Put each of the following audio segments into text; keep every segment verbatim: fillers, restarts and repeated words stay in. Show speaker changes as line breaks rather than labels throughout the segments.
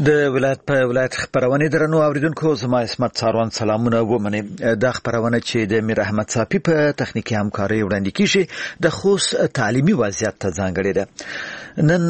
د ولایت په ولایت خبرونه درنو اوریدونکو زما اسمت څاروان سلامونه ومنه. د خبرونه چې د میر احمد صافی په تخنیکی همکاري وړاندې کیږي د خوست تعلیمي وضعیت ته ځانګړی ده. نن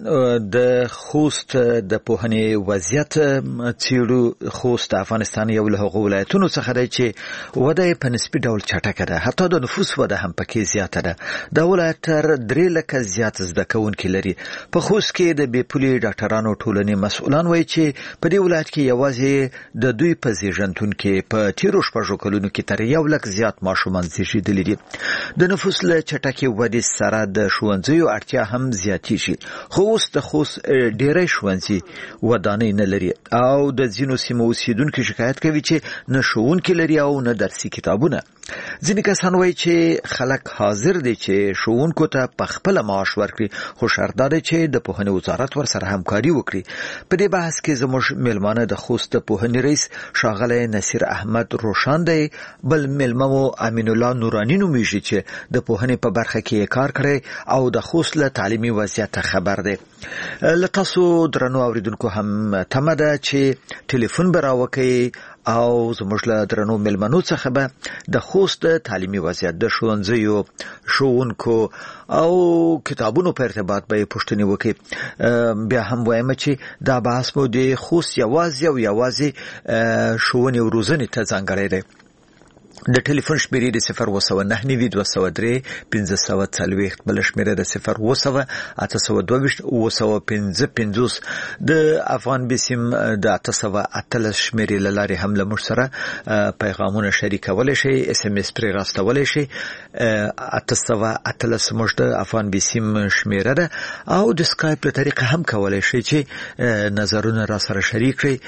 د خوست د پوهنې وضعیت چیرو خوست افغانستان یو له هغو ولایتونو څخه دی چې وده په نسبي ډول چټکه ده، حتی د نفوس وده هم پکې زیاته ده. د ولایت تر درې لکه زیات زده کوونکي لري. په خوست کې د بیپولي ډاکټرانو ټولنې مسؤلان وایي چې په دې ولایت کې یوازې د دوی په زیږنتون کې په تیرو شپږو کلونو کې تر یو لک زیات ماشومان زیږیدلي دي. د نفوس له چټکې ودې سره د ښوونځیو اړتیا هم زیاتېږي، خو اوس د خوست ډېری ښوونځي ودانۍ نه لري او د ځینو سیمو اوسیدونکي شکایت کوي چې نه ښوونکي لري او نه درسي کتابونه. ځینې کسان وایي چې خلک حاضر دي چې ښوونکو ته په خپله معاش ورکړي، خو شرط دا دی چې د پوهنې وزارت ورسره همکاري وکړي. په دې بحث کې زموږ میلمانه د خوست د پوهنې رئیس ښاغلی نصیر احمد روشان دی، بل میلمه مو امین الله نوراني نومیږي چې د پوهنې په برخه کې کار کړی او د خوست له تعلیمي وضعیت خبر دی. له تاسو درنو اوریدونکو هم تمه ده چې ټلیفون به راوکړئ او زموږ له درنو میلمنو څخه به د خوست تعلیمي وضعیت، د ښوونځیو، ښوونکو او کتابونو په ارتباط به پوښتنې وکړي. بیا هم وایم چې دا بحث مو د خوست یوازې او یوازې ښوونې او روزنې ته ځانګړی دی. د ټلیفون شمیرې د صفر اوه سوه نهه نوي دوه سوه درې پنځه سوه څلوېښت، بله شمیره د صفر اوه سوه اته سوه دوه ویشت اوه سوه پنځه پنځوس. د افغان بیسیم د اته سوه اتلس شمیرې له لارې هم له موږ سره پیغامونه شریکولی شئ، اس ام اس پرې راستولی شئ. اته سوه اتلس موږ د افغان بیسیم شمیره ده او د سکایپ له طریقه هم کولی شئ چې نظرونه را سره شریک کړئ.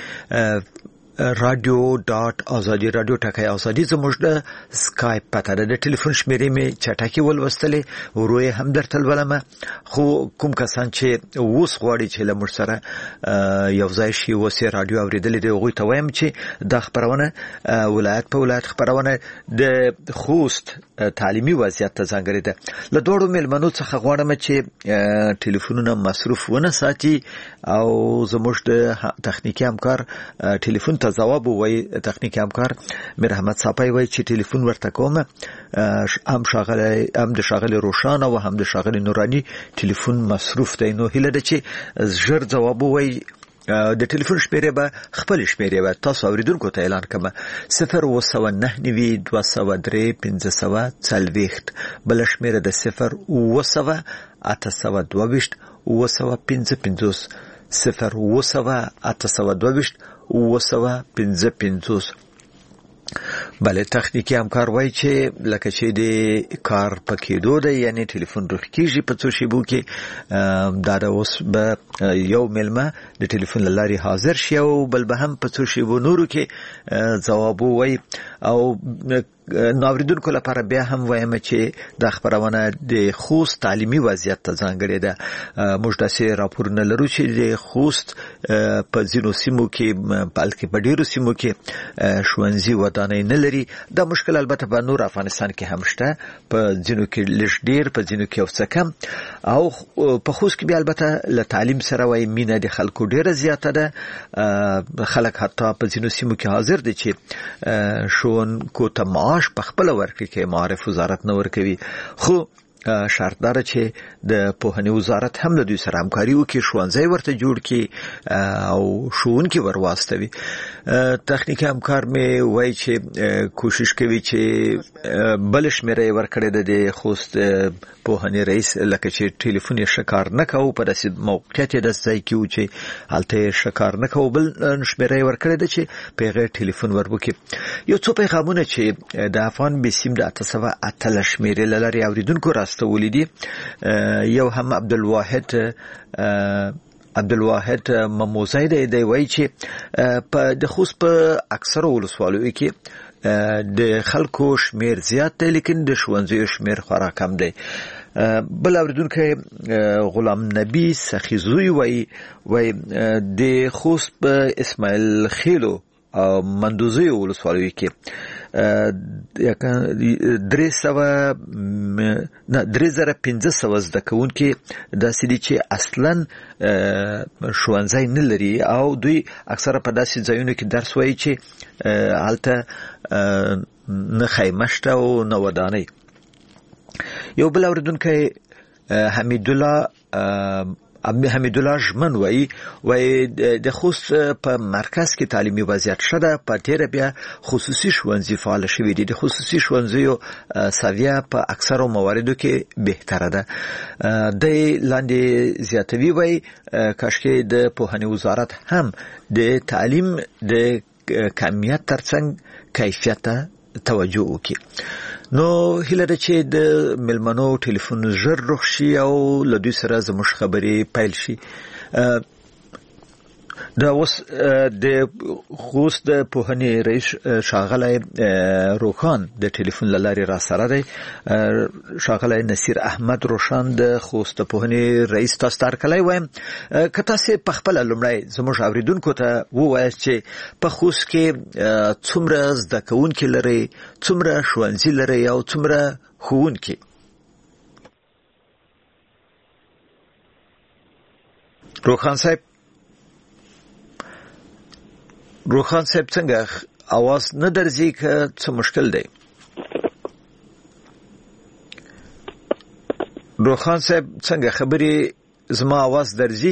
رادیو ډاټ ازادي رادیو ټکی ازادي زموږ د سکایپ پته ده. د ټلیفون شمیرې مې چټکې ولوستلې، ورو یې هم درته لولمه، خو کوم کسان چې اوس غواړي چې له موږ سره یو ځای شي، اوس یې رادیو اورېدلې دی، هغوی ته وایم چې دا خپرونه ولایت په ولایت خپرونه د خوست تعلیمي وضعیت ته ځانګړې ده. له دواړو میلمنو څخه غواړم چې ټلیفونونه مصروف ونه ساتي او زموږ د تخنیکي همکار ټلیفون ته جواب وایي. تخنیکي همکار میر احمد صافی وایي چې ټلیفون ورته کوم، هم شاغلی هم د شاغلی روشان او هم د شاغلی نورانی ټلیفون مصروف دی. نو هیله ده چې ژر جواب وایي. د ټلیفون شمیرې به خپل شمیرې به تاسو اوریدونکو ته اعلان کوم: صفر اوه سوه نهه نوي دوه سوه درې پنځه سوه څلوېښت، بله شمیره د صفر اوه سوه اته سوه دوه ویشت اوه سوه پنځه پنځوس، صفر اوه سوه اته سوه دوه ویشت اوه سوه پنځه پنځوس. بله، تخنیکی همکار وایي چې لکه چې د کار په کېدو ده، یعنی ټلیفون روښ کېږي په څو شیبو کې. دا د اوس به یو میلمه د ټلیفون له لارې حاضر شي او بل به هم په څو شیبو نورو کې ځواب ووایي. او نو اوریدونکو لپاره بیا هم وایم چې دا خبرونه د خوست تعلیمي وضعیت ته ځانګړې ده. موږ داسې راپورونه لرو چې د خوست په ځینو سیمو کې، بلکې په ډېرو سیمو کې ښوونځي ودانۍ نه لري. دا مشکل البته په نور افغانستان کې هم شته، په ځینو کې لږ ډېر، په ځینو کې یو څه کم. او په خوست کې بیا البته له تعلیم سره وایي مینه د خلکو ډېره زیاته ده. خلک حتی په ځینو سیمو کې حاضر دي چې ښوونکو ته معاش په خپله ورکړي کې معارف وزارت نه ورکوي، خو شرط داره چې د پوهنې وزارت هم له دوی سره همکاري وکړي، ښوونځی ورته جوړ کړي او ښوونکي ور واستوي. تخنیکي همکار مې وایي چې کوشش کوي چې بل شمیره یې ورکړې ده د خوست پوهنې رئیس، لکه چې ټلیفون یې ښه کار نه کوو، په داسې موقعیت یې داسې ځای کې و چې هلته یې ښه کار نه کوو، بل شمیره یې ورکړې ده چې په هغې ټلیفون ور وکړي. یو څو پیغامونه چې د افغان بیسیم د اته سوه اتلس شمیرې له لارې اوریدونکو راستولي دي. یو هم عبدالواحد عبدالواحد مموزی دی، دی وایي چې په د خوست په اکثرو ولسوالیو کې د خلکو شمیر زیات دی، لیکن د ښوونځیو شمیر خورا کم دی. بل اوریدونکی غلام نبی سخیزوی وایي وایي د خوست په اسماعیل خیلو مندوزي ولسوالۍ کې درې سوه نه درې زره پنځه سوه زده کوونکي داسې دي چې اصلا ښوونځی نه لري او دوی اکثره په داسې ځایونو کې درس وایي چې هلته نه خیمه شته او نه ودانۍ. یو بل اوریدونکی حمید الله حمید الله ژمن وایي وایي د خوست په مرکز کې تعلیمي وضعیت ښه ده، په تیره بیا خصوصي ښوونځي فعال شوي دي. د خصوصي ښوونځیو سویه په اکثرو مواردو کې بهتره ده. د لاندې زیاتوي وایي کاشکې د پوهنې وزارت هم د تعلیم د کمیت ترڅنګ کیفیت ته توجه وکړي. نو هیله ده چې د ملمنو ټلیفون ژر روغ شي او له دوی سره زموږ خبرې پیل شي. دا اوس د خوست د پوهنې رئیس ښاغلی روخان د ټلیفون له لارې را سره دی. ښاغلی نصیر احمد روشان د خوست د پوهنې رئیس تاسو ته هرکلی وایم. که تاسې په خپله لومړی زموږ اوریدونکو ته ووایاست چې په خوست کې څومره زده کوونکي لرئ، څومره ښوونځي لرئ او څومره ښوونکي؟ روخان صاحب روخان صاحب څنګه आवाज نه درځي که څه مشکل دی؟ روخان صاحب څنګه خبرې زما आवाज درځي؟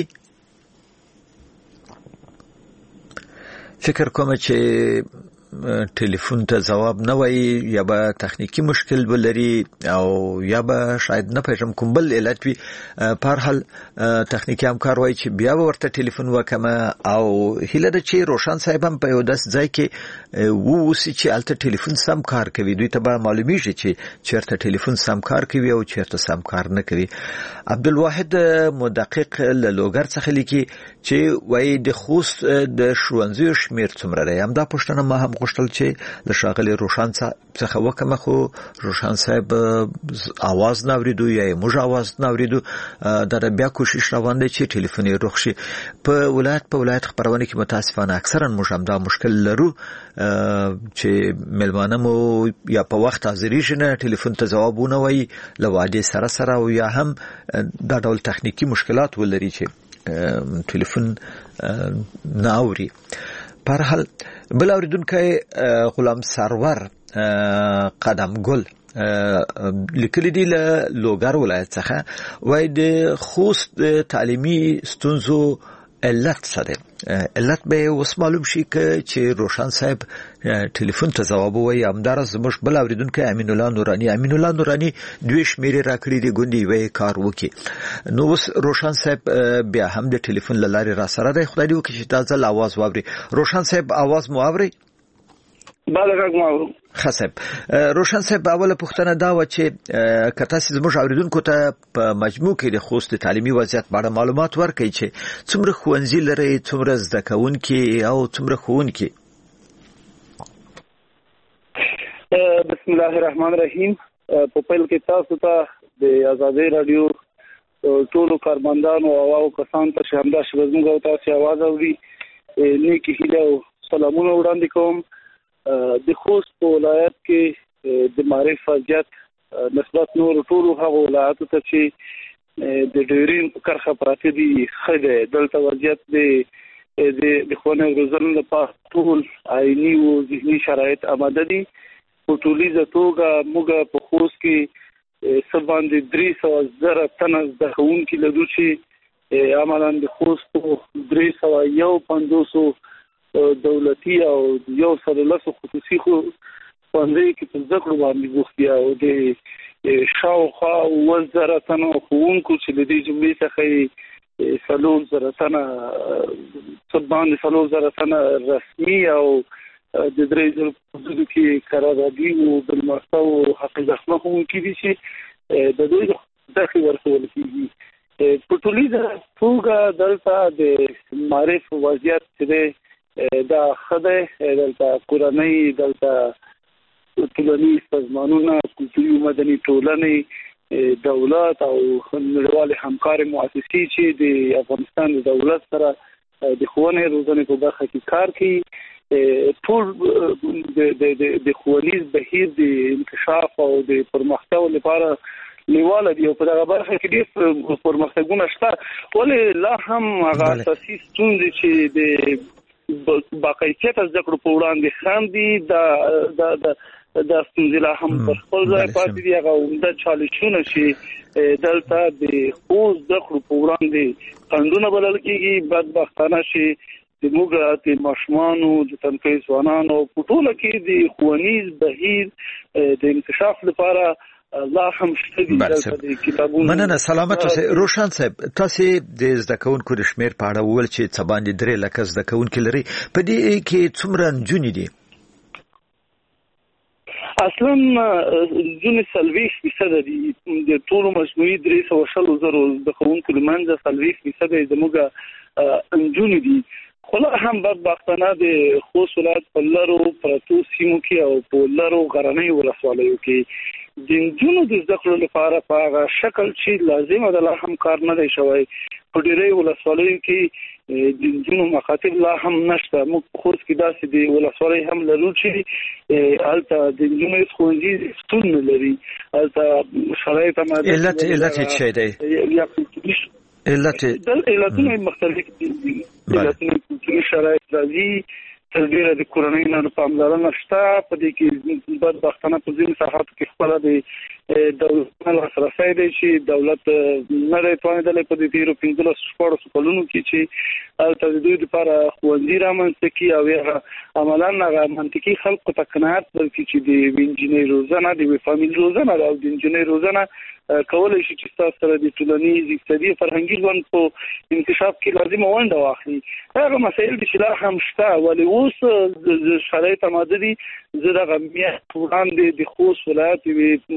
فکر کوم چې ټلیفون ته جواب نه وایي یا به تخنیکی مشکل ولري او یا به شاید نه پېژم کوم بل علت وي. په هر حال تخنیکی همکار وایي چې بیا به ورته ټلیفون وکم او هیله ده چې روشن صاحب هم په یو داسې ځای کې واوسي چې هلته ټلیفون سم کار کوي. دوی ته به معلومیږي چې چېرته ټلیفون سم کار کوي او چېرته سم کار نه کوي. عبدالواحد مدقق له لوګر څخه لیکي چې وایي د خوست د ښوونځیو شمېر څومره دی. همدا پوښتنه ما هم غوښتل چې له ښاغلي روشن څخه وکړم، خو روشن صاحب आवाज نه اورېدو یا موږ आवाज نه اورېدو. دا بیا کوشش روان دی چې ټلیفون یې روغ شي. په ولایت په ولایت خبرونه کې متاسفانه اکثرا موږ هم دا مشکل لرو چې ملمانه مو یا په وخت حاضرېږي نه ټلیفون ته ځواب ونه وایي له وعدې سره سره او یا هم دا ډول تخنیکی مشکلات ولري چې ټلیفون نه اوري. په هر حال بل اوریدونکی غلام سرور قدم ګل لیکلي دي له لوګر ولایت څخه، وایي د خوست تعلیمي ستونزو علت څه دی؟ علت به اوس معلوم شي که چې روشن صاحب ټلیفون ته ځواب ووایي. همداراز زموږ بل اوریدونکی امین الله نوراني امین الله نوراني دوی شمیرې راکړي دي ګوندې یوې کار وکړي. نو اوس روشن صاحب بیا هم د ټلیفون له لارې را سره دی. خدای دې وکړي چې دا ځل आवाज واوري. روشن صاحب आवाज مو اوري؟
بله غږ مو اورو.
ښه صاحب. روشن صاحب اوله پوښتنه دا وه چې که تاسې زموږ اوریدونکو ته په مجموع کې د خوست د تعلیمي وضعیت په اړه معلومات ورکړئ چې څومره ښوونځي لرئ، څومره زده کوونکي او څومره ښوونکي؟
بسم الله الرحمن الرحیم. په پیل کې تاسو ته د ازادۍ راډیو ټولو کارمندانو او او کسانو ته چې همداسې زموږ او تاسې اواز اوري نیکې هیلې او سلامونه وړاندې کوم. د خوست په ولایت کې د معرف وضعیت نسبت نور ټولو هغو ولایتو ته چې د ډیورین په کرښه پراته دي ښه دی. دلته وضعیت د د ښوونې او روزنې لپاره ټول عیني او ذهني شرایط آماده دي. په ټولیزه توګه موږ په خوست کې څه باندې درې سوه زره تنه زده کوونکي لرو چې عملاً د خوست په درې سوه یو پنځوسو دولتي او یو سل لسو خصوصي ښوونځیو کې په زده کړو باندې بوخت دي او د شاوخوا اووه زره تنو ښوونکو چې د دې جملې څخه یې څلور زره تنه څه باندې څلور زره تنه رسمي او د درې زره حدودو کې قراردادي او بالمرسته او حقیقتمن ښوونکي دي چې د دوی دخل ورکول کېږي. په ټولیزه توګه دلته د معرف وضعیت چې دی دا ښه دی. دلته کورنۍ، دلته ټولنیز سازمانونه، کلتوري او مدني ټولنې، دولت او نړیوالې همکارې مؤسسې چې د افغانستان د دولت سره د ښوونې روزنې په برخه کې کار کوي ټول د د د خولیز بهیر د انکشاف او د پرمختګ لپاره نیواله دی او په دغه برخه کې ډېر پرمختګونه شته ولې لا هم هغه اساسي ستونزې چې د باقاعدت زده کړو په وړاندې خاندي د د د د ستونزې لا هم په خپل ځای پاتې دي هغه د چالشونه چې دلته د خو زده کړو په وړاندې خندونه بلل کېږي بدبختانه چې د موږ د ماشومانو د تنکي ځوانانو په ټوله کې د ښوونیز بهیر د انکشاف لپاره الله هم شته د کتابونو
مننه سلامت اوسئ روشن صاحب تاسو د زده کوونکو د شمیر په اړه ول چې څه باندې درې لکه زده کوونکي لري په دې کې څومره نجونې دي
اصلا ځینې سلويخ فیصد دي د ټولو مجموعي درې سوه شل زره د کوونکو لمنځه سلويخ فیصد زموږ نجونې دي خو لا هم بدبختانه د خوست ولایت په لرو پرتو سیمو کې او په لرو غرنیو ولسوالیو کې د نجونو د زده کړو لپاره په هغه شکل چې لازمه ده لا هم کار نه دی شوی په ډېرې ولسوالیو کې د نجونو مخاطب لا هم نشته موږ خوست کې داسې د ولسوالۍ هم لرو چې هلته د نجونو ښوونځي شتون نه لري هلته شرایط هم
علت علت څه دی علت
علتونه مختلف دي علتونه شرایط راځي تر ډیره د کورنۍ نه پاملرنه شته په دې کې بدبختانه په ځینو ساحاتو کې خپله د دولت لاسرسی دی چې دولت نه دی توانېدلی په دې تېرو پنځلسو شپاړسو کلونو کې چې هلته د دوی لپاره ښوونځي رامنځته کړي او هغه عملا هغه منطقي خلکو ته قناعت ورکړي چې د یوې نجلۍ روزنه د یوې فامیل روزنه ده او د نجلۍ روزنه کولای شي چې تاسو سره د ټولنیز اقتصادي فرهنګي ژوند په انکشاف کې لازمه ونډه واخلي هغه مسایل چې لا هم شته ولې اوس شرایط آماده دي زه دغه میاشت وړاندې د خوست ولایت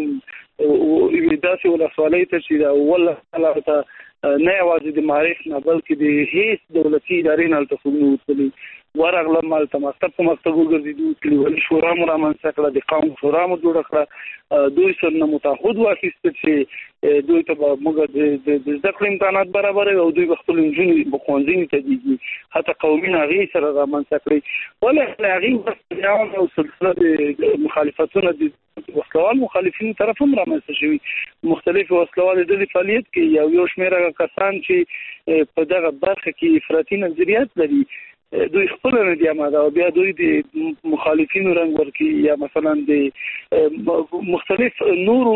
یوې داسې ولسوالۍ ته چې د اول کله ته نه یوازې د معارف نه بلکې د هیڅ دولتي ادارې نه هلته خوبونه وتلي ورغلم هلته مکتب په مکتب وګرځېدو کلیوالي شورا مو رامنځته کړه د قوم شورا مو جوړه کړه دوی سره نه متعهد واخیستل چې دوی ته به موږ د زده کړې امکانات برابروي او دوی به خپلې نجونې به ښوونځي ته دیږي حتی قومي هغې سره رامنځته کړئ ولې له هغې وروسته او سلسله د مخالفتونه د وسلوال مخالفینو طرف هم رامنځته شوي مختلفې وسلوالې ډلې فعالیت کوي او یو شمېر هغه کسان چې په دغه برخه کې افراطي نظریات لري دوی خپل نه دي آماده او بیا دوی د مخالفینو رنګ ورکي یا مثلا د مختلف نورو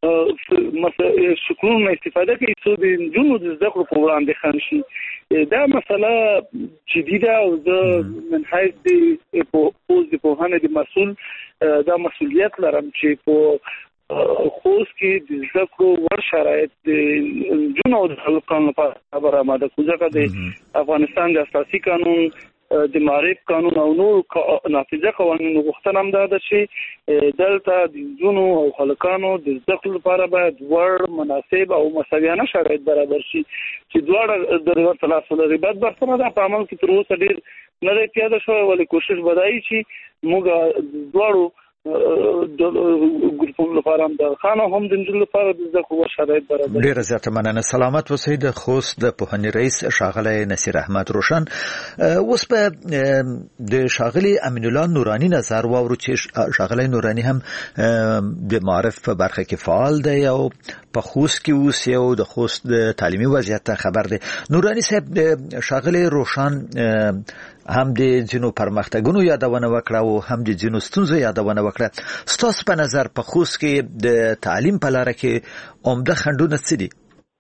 شکلونو استفاده کوي چې د نجونو د زده کړو په وړاندې خنډ شي دا مسله جديده او د من حیث د پوز د پوهنې د مسؤل دا مسؤلیت لرم چې په خوست کې د زده کړو ور شرایط د نجونو د خلکو لپاره برابر ده ځکه د افغانستان د اساسي قانون د معرف قانون او نور نافذه قوانینو غوښتنه هم ده چې دلته د نجونو او هلکانو د زده کړو لپاره باید ور مناسب او مساویانه شرایط برابر شي چې دواړه د ورته لاس ولري بدبختانه دا په عمل کې تر اوسه ډېر نه دی پیاده شوی ولې کوشش به دا وي چې موږ دواړو د ګروپونو لپاره هم د خانو هم د نجونو لپاره د زده کړو شرایط برابر
ډېره زیاته مننه سلامت اوسئ د خوست د پوهنې رئیس ښاغلی نصیر احمد روشن اوس په د ښاغلي امین الله نوراني نظر واورو چې ښاغلی نوراني هم د معارف په برخه کې فعال دی او په خوست کې اوسي او د خوست د تعلیمي وضعیت خبر دی نوراني صاحب ښاغلی روشن هم د ځینو پرمختګونو یادونه وکړه او هم د ځینو ستونزو یادونه وکړه ستاسو په نظر په خوست کې د تعلیم په لاره کې عمده خنډونه څه دي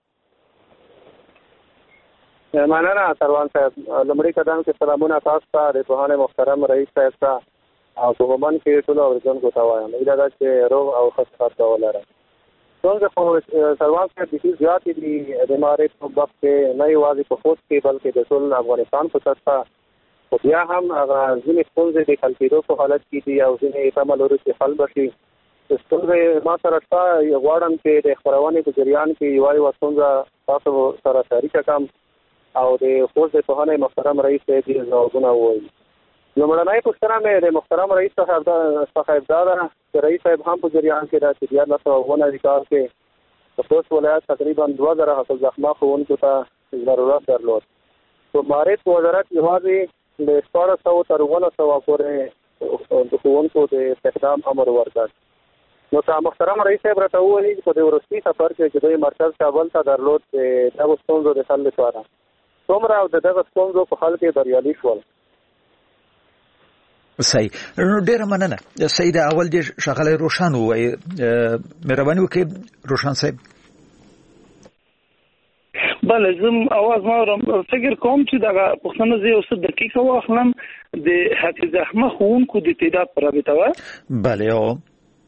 مننه سروان صاحب لومړی قدم کې سلامونه تاسو ته د پوهنې محترم رئیس صاحب ته او په عموماً کې ټول اوریدونکو ته وایم دا ده چې روغ او ښه صحت ولرئ څنګه خو سروان صاحب د دې زیاتې دي د معارف په باب کې نه یوازې په خوست کې بلکې د ټول افغانستان په سطحه خو بیا هم هغه ځینې ستونزې د حل کېدو په حالت کې دي او ځینې تمه لرو چې حل به شي ستونزې ما سره شته غواړم چې د خپرونې په جریان کې یوه یوه ستونزه تاسو سره شریکه کړم او د خوست د پوهنې محترم رئیس صاحب یې ځوابونه ووایي لومړنۍ پوښتنه مې د محترم رئیس څخه دا ده چې رئیس صاحب هم په جریان کې ده چې دیارلس سوه اووه نوي کال کې د خوست ولایت تقریبا دوه زره حاصل زخمه ښوونکو ته ضرورت درلود په معارف وزارت یوازې د شپاړس سوه تر اوولس سوه پورې د ښوونکو د استخدام امر ورکړ. نو که محترم رئیس صاحب راته ووایي په دې وروستي سفر کې چې دوی مرکز کابل ته درلود د دغو ستونزو د حل لپاره څومره او د دغه ستونزو په حل کې بریالي شول؟
صحیح. نو ډېره مننه سید. اول دې ښاغلی روشن ووایي، مهرباني وکړئ روشن صاحب.
بله زم اواز ما اورم. فکر کوم چې دغه پوښتنه زه یو څه دقیقه واخلم. د حافظ احمد ښوونکو د تعداد په رابطه وه.
بله او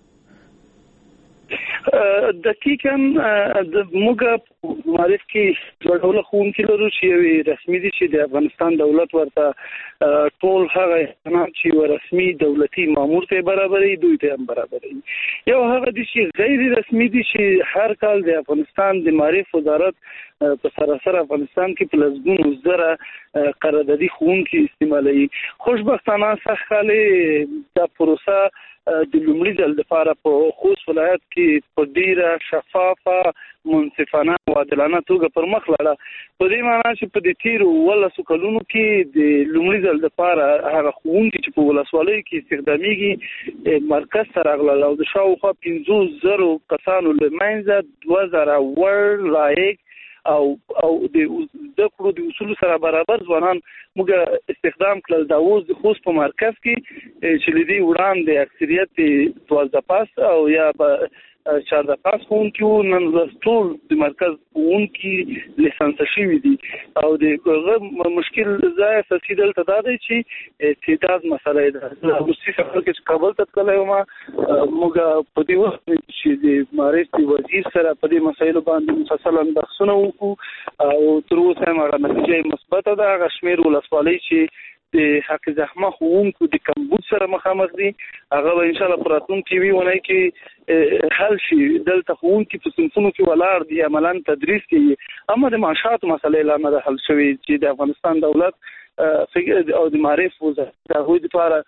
دقیقاً موږ معرف کې دوه ډوله ښوونکي لرو چې یو رسمي دي چې د افغانستان دولت ورته ټول هغه احسانات چې رسمي دولتي مامور ته برابري دوی ته هم برابري. یو هغه دي چې غیر رسمي دي چې هر کال د افغانستان د معرف وزارت په سراسر افغانستان کې په لسګونو زره قراردادي ښوونکي استعمالوي. خوشبختانه سږ کال دا پروسه د لومړي ځل لپاره په خوست ولایت کې په ډیره شفافه منصفانه او عادلانه توګه پر مخ لاړه. په دې معنی چې په دې تیرو ولسو کلونو کې د لومړي ځل لپاره هغه ښوونکي چې په ولسوالۍ کې استخدامیږي مرکز ته راغلل او د شاوخوا پنځوس زرو کسانو له منځه دوه زره وړ لایق او او د زده کړو د اصولو سره برابر ځوانان موږ استخدام کړل. دا اوس د خوست په مرکز کې چې لدی وړاندې اکثریت دوازده پاس او یا به چارده پاس ښوونکي وو، نن ورځ ټول د مرکز ښوونکي لیسانس شوي دي. او د مشکل ځای اساسي دلته دا دی چې تعداد مسله ده. وروستي سفر کې چې کابل ته تللی وم موږ په دې وخت چې د معرف د وزیر سره په دې مسایلو باندې مفصلا بحثونه وکړو او تر اوسه هم هغه نتیجه مثبته ده. هغه شمېر ولسوالۍ چې د حافظ احمد ښوونکو د کمبود سره مخامخ دي هغه به انشاءالله په راتلونکي یوې اونۍ کې حل شي. دلته ښوونکي په صنفونو کې ولاړ دي، عملاً تدریس کوي، اما د معاشاتو مسلې لا نه ده حل شوې چې د افغانستان دولت او د معرف وزارت د هغوی دپاره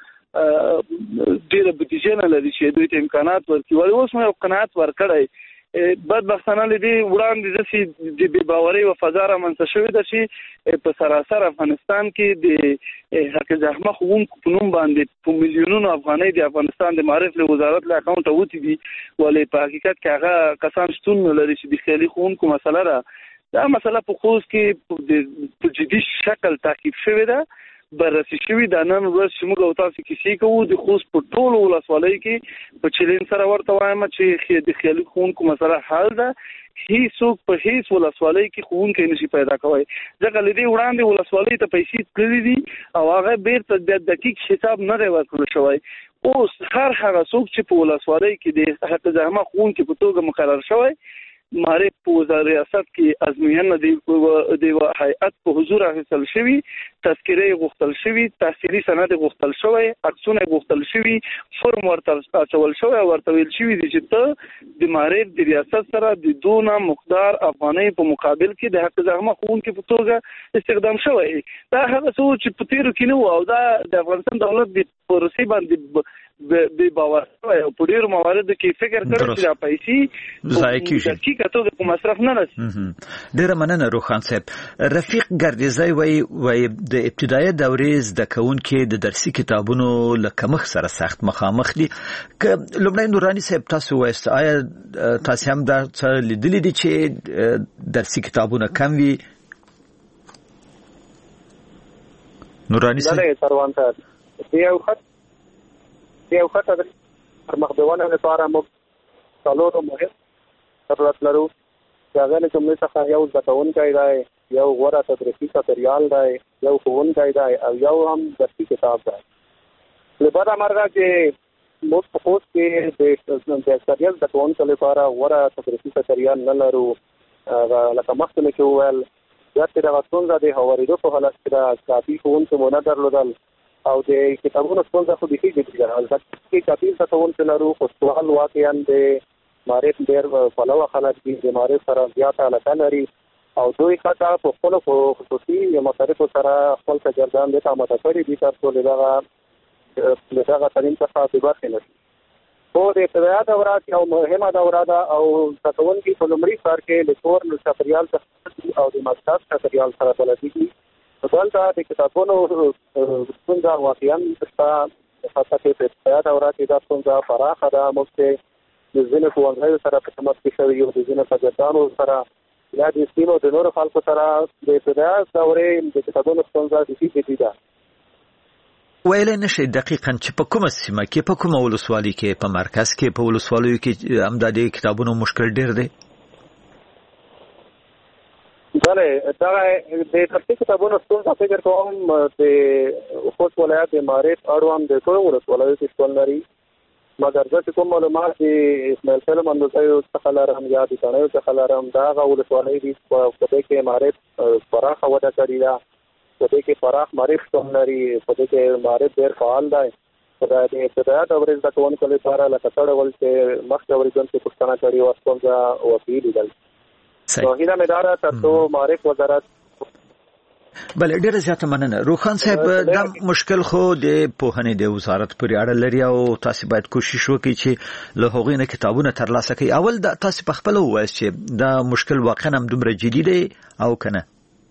ډېره بودیجه نه لري چې دوی ته امکانات ورکړي. ولې اوس مو یو قناعت ورکړی بدبختانه له دې وړاندې داسې د بې باورۍ او فضا رامنځته شوې ده چې په سراسر افغانستان کې د حافظ احمد ښوونکو په نوم باندې په میلیونونو افغانۍ د افغانستان د معرف له وزارت له اکاونټه وتې دي، ولې په حقیقت کې هغه کسان شتون نه لري چې د خیالي ښوونکو مسله ده. دا مسله په خوست کې په جدي شکل تعقیب شوې ده، بررسي شوي. دا نن ورځ چې موږ او تاسو کیسې کوو د خوست په ټولو ولسوالۍ کې په چلین سره ورته وایم چې د خیالي ښوونکو مسله حل ده. هیڅوک په هیڅ ولسوالۍ کې ښوونکی نشي پیدا کوی، ځکه له دې وړاندې ولسوالۍ ته پیسې تللي دي او هغه بیرته د دقیق حساب نه دی ورکړل شوی. اوس هر هغه څوک چې په ولسوالۍ کې د حافظ احمد ښوونکي په توګه مقرر شوی معرف په وزارت ریاست کې ازموینه د هیئت په حضور اخیستل شوي، تذکره غوښتل شوي، تحصیلي سند غوښتل شوی، عکسونه غوښتل شوي، فرم ورته اچول شوی او ورته ویل شوي دي چې ته د معرف د ریاست سره د دونه مقدار افغانۍ په مقابل کې د حافظ احمد ښوونکي په توګه استخدام شوی. دا هغه څه چې په تیرو کې نه و او دا د افغانستان دولت د پروسې باندې بې باور شوی او په ډېرو مواردو کې فکر کړی چې دا پیسې
ضایع کېږي
کېږي په مصرف نه رسي.
ډېره مننه روخان صاحب. رفیق ګردیزی وایي وایي د ابتدایي دورې زده کوونکي د درسي کتابونو له کمښت سره سخت مخامخ دي. که لومړی نوراني صاحب تاسو وایست آیا تاسو هم دا څه لیدلي دي چې درسي کتابونه کم وي؟ نوراني صاحب
نه سروان صاحب یو خط یو خط د پرمخ دیوانه لپاره موږ څلورو مهم ضرورت لرو. د هغې له جملې څخه یو زده کوونکی دی، یو غوره تدریسي چاپېریال دی، یو ښوونکی دی او یو هم درسي کتاب دی. له بده مرغه چې موږ په خوست کې د اکثریت زده کوونکو لپاره غوره تدریسي چاپېریال نه لرو. لکه مخکې مې چې وویل زیات چې دغه ستونزه د هوارېدو په حالت کې ده، کافي ښوونکي مو نه درلودل او د کتابونو ستونزه خو بیخي جدي ده. البته کې کافي زده کوونکي لرو خو سوال واقعا د معرف ډېر پلوه خلک دي، د معرف سره زیاته علاقه لري او دوی حتی په خپلو خصوصي یا مصارفو سره خپل شاګردان دې ته آماده کړي دي تر څو له دغه له دغه تعلیم څخه بې برخې نه شي. خو د ابتدایي دوره یو مهمه دوره ده او زده کوونکي په لومړي سر کې له کور له چاپېریال څخه او د مکتب چاپېریال سره بلدېږي دلته د کتابونو څنګه واقعا ستا خاصه کې په حیات اوراتي دا څنګه فراخه ده مخکې د ځینې ښوونځیو سره په تماس کې شوي یو د ځینې شاګردانو سره یا د سیمو د نورو خلکو سره د ابتداء دورې د کتابونو څنګه د دې جديده
ویل نشي دقیقاً چې په کومه سیمه کې په کومه ولسوالۍ کې په مرکز کې په ولسوالیو کې هم د کتابونو مشکل ډیر دی.
بله دا د ترتیب کتابونو څنګه فکر کوم د خوست ولایت د معرف اړوند د ټول ولسوالیو کې شتون لري مګر زه کوم معلومات چې اسماعیل سلام اندوسایو څخه لرم یا د تنوع څخه لرم دا غو ولسوالۍ دي په دې کې معرف فراخ وده کړی دا په دې کې فراخ معرف شتون لري په دې کې معرف ډېر فعال دی دا د ابتداء دورې د کوونکو لپاره لکه څړول چې مخکې ورځون چې پښتنه کړی و څنګه وفي لیدل نو هیله مې دا تاسو معرف وزارت
بل ډیر زیاته مننه. روخان صاحب دا مشکل خو د پوهنې د وزارت پورې اړه لري او تاسو باید کوشش وکړئ چې له هغوی نه کتابونه ترلاسه کړئ. اول دا تاسو په خپل وایي چې دا مشکل واقعا هم دومره جدي دی او کنه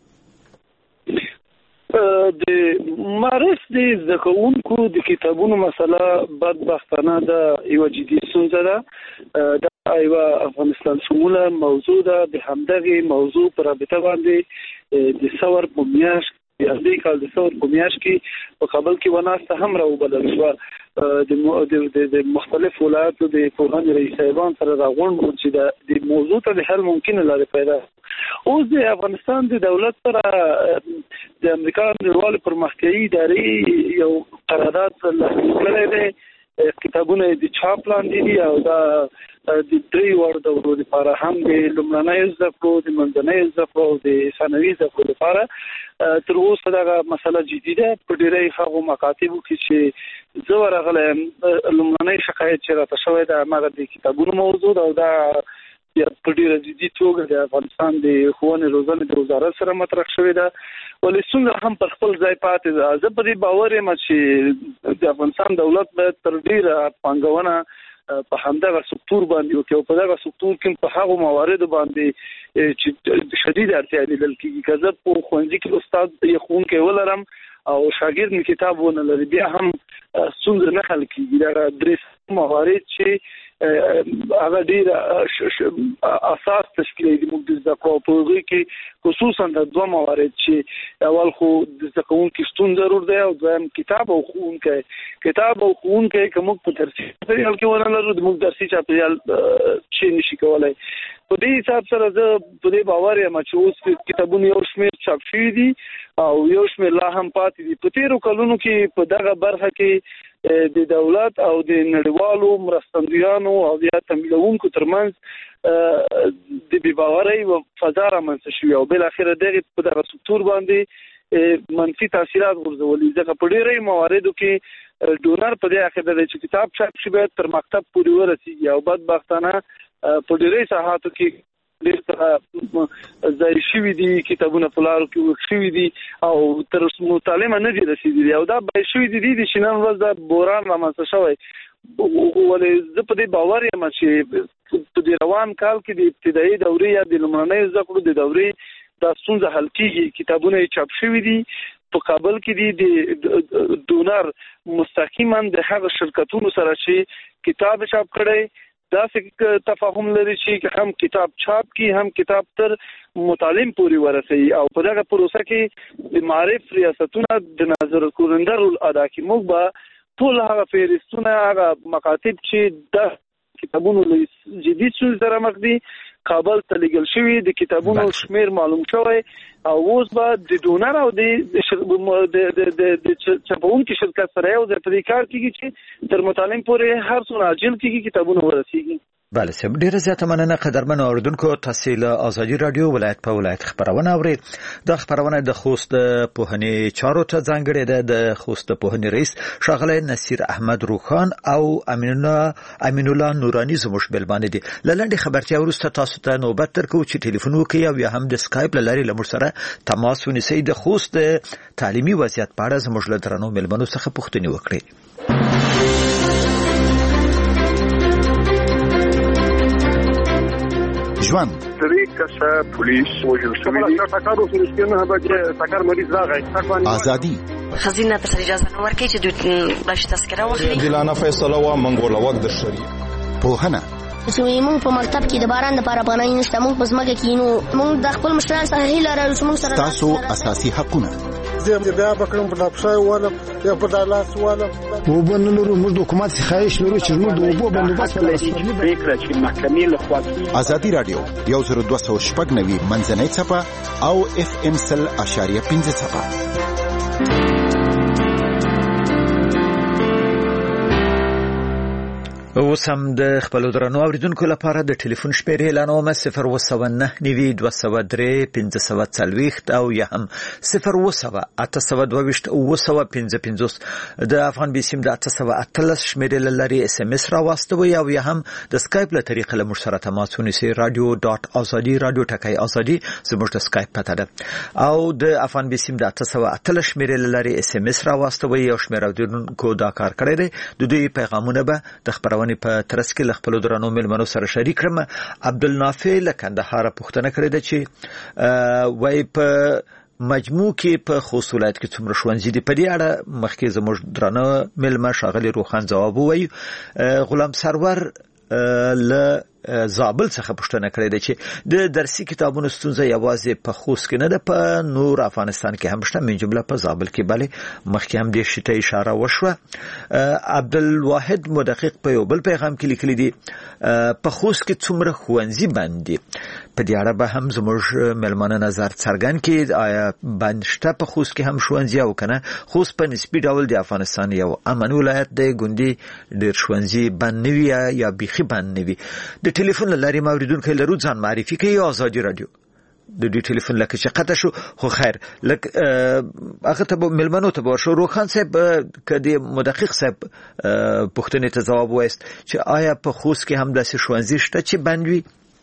د معرف د زکونکو د کتابونو مسله بدبختانه ده یو جدي ستونزه ده. دا یو افغانستان شموله موضوع ده. د همدغه موضوع پر رابطه باندې د ثور په میاشت د دې کال د ثور په میاشت کې په کابل کې وناسته هم راوبلل شو د د مختلف ولایتو د پوهنې رئیس صاحبان سره راغونډ چې د موضوع ته د حل ممکنه لارې پیدا. اوس د افغانستان د دولت سره د امریکا نړیوال پرمختیایي ادارې یو قرارداد لاسلیک دی. کتابونه د چاپ لاندې دي او دا د درې وړ دورو لپاره هم د لومړنۍ زده کړو د منځنۍ زده کړو او د ثانوي زده کړو لپاره تر اوسه دا مسله جدي ده. په ډېرې هغو مکاتبو کې چې زه ورغلم لومړنۍ شکایت چې راته شوی ده هغه د کتابونو موضوع ده او دا په ډېره جدي توګه د افغانستان د ښوونې روزنې د وزارت سره مطرح شوې ده. ولې څنګه هم پر خپل ځای پاتې ده. زه په دې باور یم چې د افغانستان دولت باید تر ډېره پانګونه په همدغه سکتور باندې وکړي او په دغه سکتور کې په هغو مواردو باندې چې شدید اړتیا لیدل کېږي. که زه په ښوونځي کې استاد یا ښوونکی ولرم او شاګرد مې کتاب ونه لري بیا هم ستونزه نه حل کېږي. دغه درې موارد چې هغه ډېر اساس تشکیل دی موږ د زده کړو په هغې کې خصوصا د دوه موارد چې اول خو د زده کوونکي شتون ضرور دی او دویم کتاب او ښوونکی. کتاب او ښوونکی که موږ په درسي چاپېریال کې ونه لرو د موږ درسي چاپېریال شی نشي کولی. په دې حساب سره زه په دې باور یم چې اوس کتابونه یو شمېر چاپ شوي دي او یو شمېر لا هم پاتې دي. په تېرو کلونو کې په دغه برخه کې د دولت او د نړیوالو مرستندویانو او یا تمویلونکو ترمنځ د بې باورۍ و فضا رامنځته شوې او بالاخره دغه په دغه سکتور باندې منفي تاثیرات غورځولي. ځکه په ډېرې مواردو کې ډونر په دې عقیده دی چې کتاب چاپ شي باید تر مکتب پورې ورسېږي او بدبختانه په ډېرې ساحاتو کې ډېر ځای شوي دي کتابونه په لارو کې ورک شوي دي او تر مطالعه نه دي رسېدلي او دا به شوي دي دي چې نن ورځ دا بحران رامنځته شوی. ولې زه په دې باور یم چې په دې روان کال کې د ابتدایي دورې یا د لومړنۍ زده کړو د دورې دا ستونزه حل کېږي. کتابونه یې چاپ شوي دي په کابل کې دي د ډونر مستقیما د هغه شرکتونو سره چې کتاب چاپ کړی داسې تفاهم لري چې هم کتاب چاپ کی هم کتاب تر متعلم پورې ورسوي او په دغه پروسه کې د معرف ریاستونه د نظر کورنده رول ادا کوي. موږ به ټول هغه فهرستونه هغه مکاتب چې د کتابونو له جدي ستونزو سره مخ دي کابل ته لېږل شوي د کتابونو شمېر معلوم شوی او اوس به د ډونر او د چاپونکي شرکت سره یو ځای په دې کار کېږي چې تر متعلم پورې هر څومره عاجل کېږي کتابونه ورسېږي.
بله صاحب ډیره زیاته مننه. قدرمنو اوریدونکو تاسو له ازادي رادیو ولایت په ولایت خبرونه اورئ. دا خبرونه د خوست پوهنې چارو ته ځانګړې ده. د خوست پوهنې رئیس ښاغلی نصیر احمد روخان او امین امین الله نورانی زموږ بلبانه دي. لنډه خبرتیا وروسته تاسو ته نوبت درکو چې ټلیفون وکړئ او یا هم د اسکایپ له لارې له موږ سره تماس ونیسئ. د خوست تعلیمي وضعیت په اړه زموږ له درنو مېلمنو څخه پوښتنې وکړئ.
ژوند
درې کسه پولیس وژل شوي دي. ټکر وسو سپینه بچي ټکر مریض راغی.
ازادي
خزینه ته اجازه نه ورکړي چې دوی بش تذکره واخلي.
دلانه فیصله وا منګوله وخت د شریک
پوهنه
چې موږ په مکتب کې د باران لپاره پناه نشته، موږ په ځمکه کې نو موږ د خپل مشران سره هیله لرو چې موږ سره
تاسو اساسي حقونه
زه بیا بکرم په لپسای ولم یا په دالاس ولم وبنلو موږ د حکومت خواهش لرو چې موږ د وبو بندوبست ولرو.
فکر چې محکمې له خوا
ازادي رادیو یو زر دوه سوه شپږ نوي منځنۍ څپه او اف ام سل اشاریه پنځه څپه.
اوس هم د خپل درنو اوریدونکو لپاره د ټلیفون شمیرې اعلانوم: صفر اووه سوه نهه نوي دوه سوه درې پنځه سوه څلوېښت او یا هم صفر اووه سوه اته سوه دوه ویشت اووه سوه پنځه پنځوس. د افغان بي سیم د اته سوه اتلس شمیرې له لارې اس ام اس راواستوئ او یا هم د سکایپ له طریقې له موږ سره تماس ونیسئ. رادیو ډاټ ازادي رادیو ټکی ازادي زموږ د سکایپ پته ده. او د افغان بي سیم د اته سوه اتلس شمیرې له لارې اس ام اس راواستوئ. یو شمېر اوریدونکو دا کار کړی دی. د دوی پیغامونه به د خبرونې په ترڅ کې له خپل درنو مېلمنو سره شریک کړم. عبدالنافع له کندهار پوښتنه کړې ده چې وای په مجموع کې په خوست ولایت کې څومره ښوونځي دي؟ په دې اړه مخکې زموږ درنه مېلمه ښاغلي روخان ځواب ووایي. غلام سرور له زابل څخه پوښتنه کړې ده چې د درسي کتابونو ستونزه یوازې په خوست کې نه ده، په نور افغانستان کې هم شته، من جمله په زابل کې. بله مخکې هم دې شي ته اشاره وشوه. عبدالواحد مدقق په یو بل پیغام کې لیکلي دي په خوست کې څومره ښوونځي بند دي؟ په دې اړه به هم زموږ مېلمانه نظر څرګند کړي. آیا بند شته په خوست کې هم ښوونځي او کنه؟ خوست په نسبي ډول د افغانستان یو امن ولایت دی، ګوندې ډېر ښوونځي بند نه وي یا بیخي بند نه وي. د ټلیفون لارې موریدونکو لرو ځان معرفي کوي. ازادي رادیو د دې ټلیفون لکه چې قطع شو خو خیر لکه هغه ته ملمنو ته ورشو. روخان صاحب کدي مدقق صاحب پوښتنې ته جواب وایست چې آیا په خوست کې هم داسې ښوونځي شته چې بند وي؟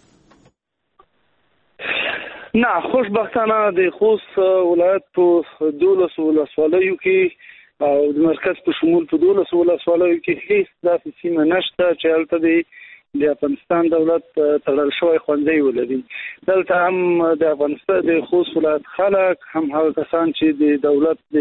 نه، خوشبختانه د خوست ولایت په دولس ولسوالیو کې او د مرکز په شمول په دولس ولسوالیو کې هیڅ داسې سیمه نشته چې هلته د د افغانستان دولت تړل شوی ښوونځی ولري. دلته هم د افغانستان د خوست ولایت خلک هم هغه کسان چې د دولت د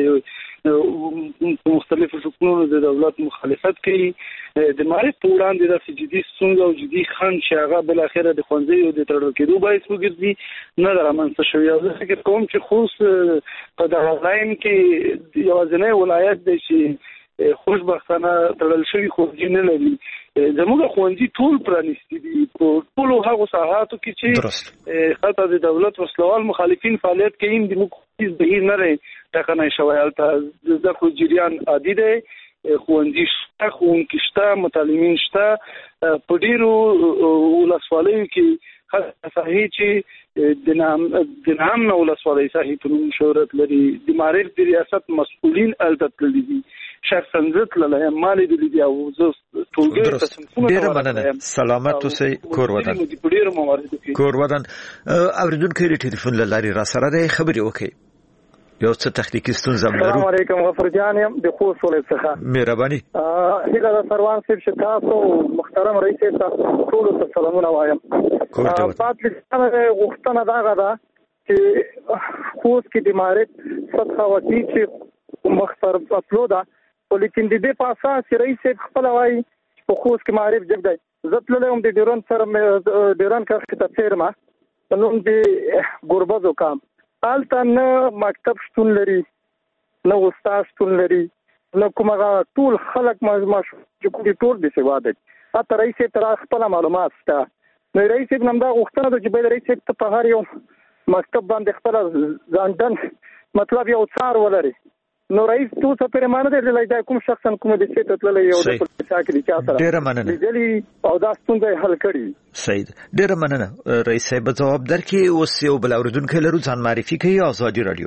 مختلفو شکلونو د دولت مخالفت کوي، د معرف په وړاندې داسې جدي ستونزه او جدي خنډ چې هغه بالاخره د ښوونځیو د تړل کېدو باعث وګرځي نه ده رامنځته شوی. او زه فکر کوم چې خوست په دغه لاین کې یوازینی ولایت دی چې خوشبختانه تړل شوي ښوونځي نه لري. زموږ ښوونځي ټول پرانیستي دي په ټولو هغو ساحاتو کې چې حتی د دولت وسلوال مخالفین فعالیت کوي. د موږ هیڅ بهیر نه دی ټاکنی شوی. هلته د زده کړو جریان عادي دی، ښوونځي شته، ښوونکي شته، متعلمین شته. په ډېرو ولسوالیو کې ساحې چې د نام نه ولسوالۍ ساحې په نوم شهرت لري، د معارف د ریاست مسؤلین هلته تللي دي، شخصا زه تللی یم، ما لیدلي دي او زه ټولګیو ته صنفونو ته
ډېره مننه. سلامت اوسئ. کور ودان
په ډېرو مواردو کې
کور ودان. اورېدونکي د ټلیفون له لارې را سره دی، خبرې وکړئ. یو څه تخنیکی ستونزه لرو.
السلام علیکم، غفور جان یم د خوست ولایت څخه.
مهرباني.
هغه د سروان صاحب چې تاسو محترم رئیس تاسو ټول ته سلامونه وایم. پاتې غوښتنه دا غواړه چې خوست کې د معارف سطح وتی چې مختار اپلوډ ولیکن د دې په اساس رئیس خپل وایي په خوست کې معارف جګ دی. زه تللی وم د ډیورن سره ډیورن کرښې ته څیرمه په نوم د ګوربزو کام. هلته نه مکتب شتون لري، نه استاد شتون لري، نه کوم هغه ټول خلک ماشوم چې کوم دي ټول بېسواده دي. حتی رئیس صاحب ته خپله معلومات شته. نو رئیس صاحب نه همدا غوښتنه ده چې باید رئیس صاحب ته په هر یو مکتب باندې خپله ځانډن مطلب یو څار ولري. نو رئیس تو څه پرې مانه دی تللی، دا کوم شخصا کوم د سیټ تللی یو د پولیسا کې د چا سره
ډېره مننه
لیدلي او دا ستونزه یې حل کړي.
صحیح، ډېره مننه. رئیس صاحب ځواب درکړي. اوس یو بل اورېدونکی لرو، ځان معرفي کوي. ازادي رادیو.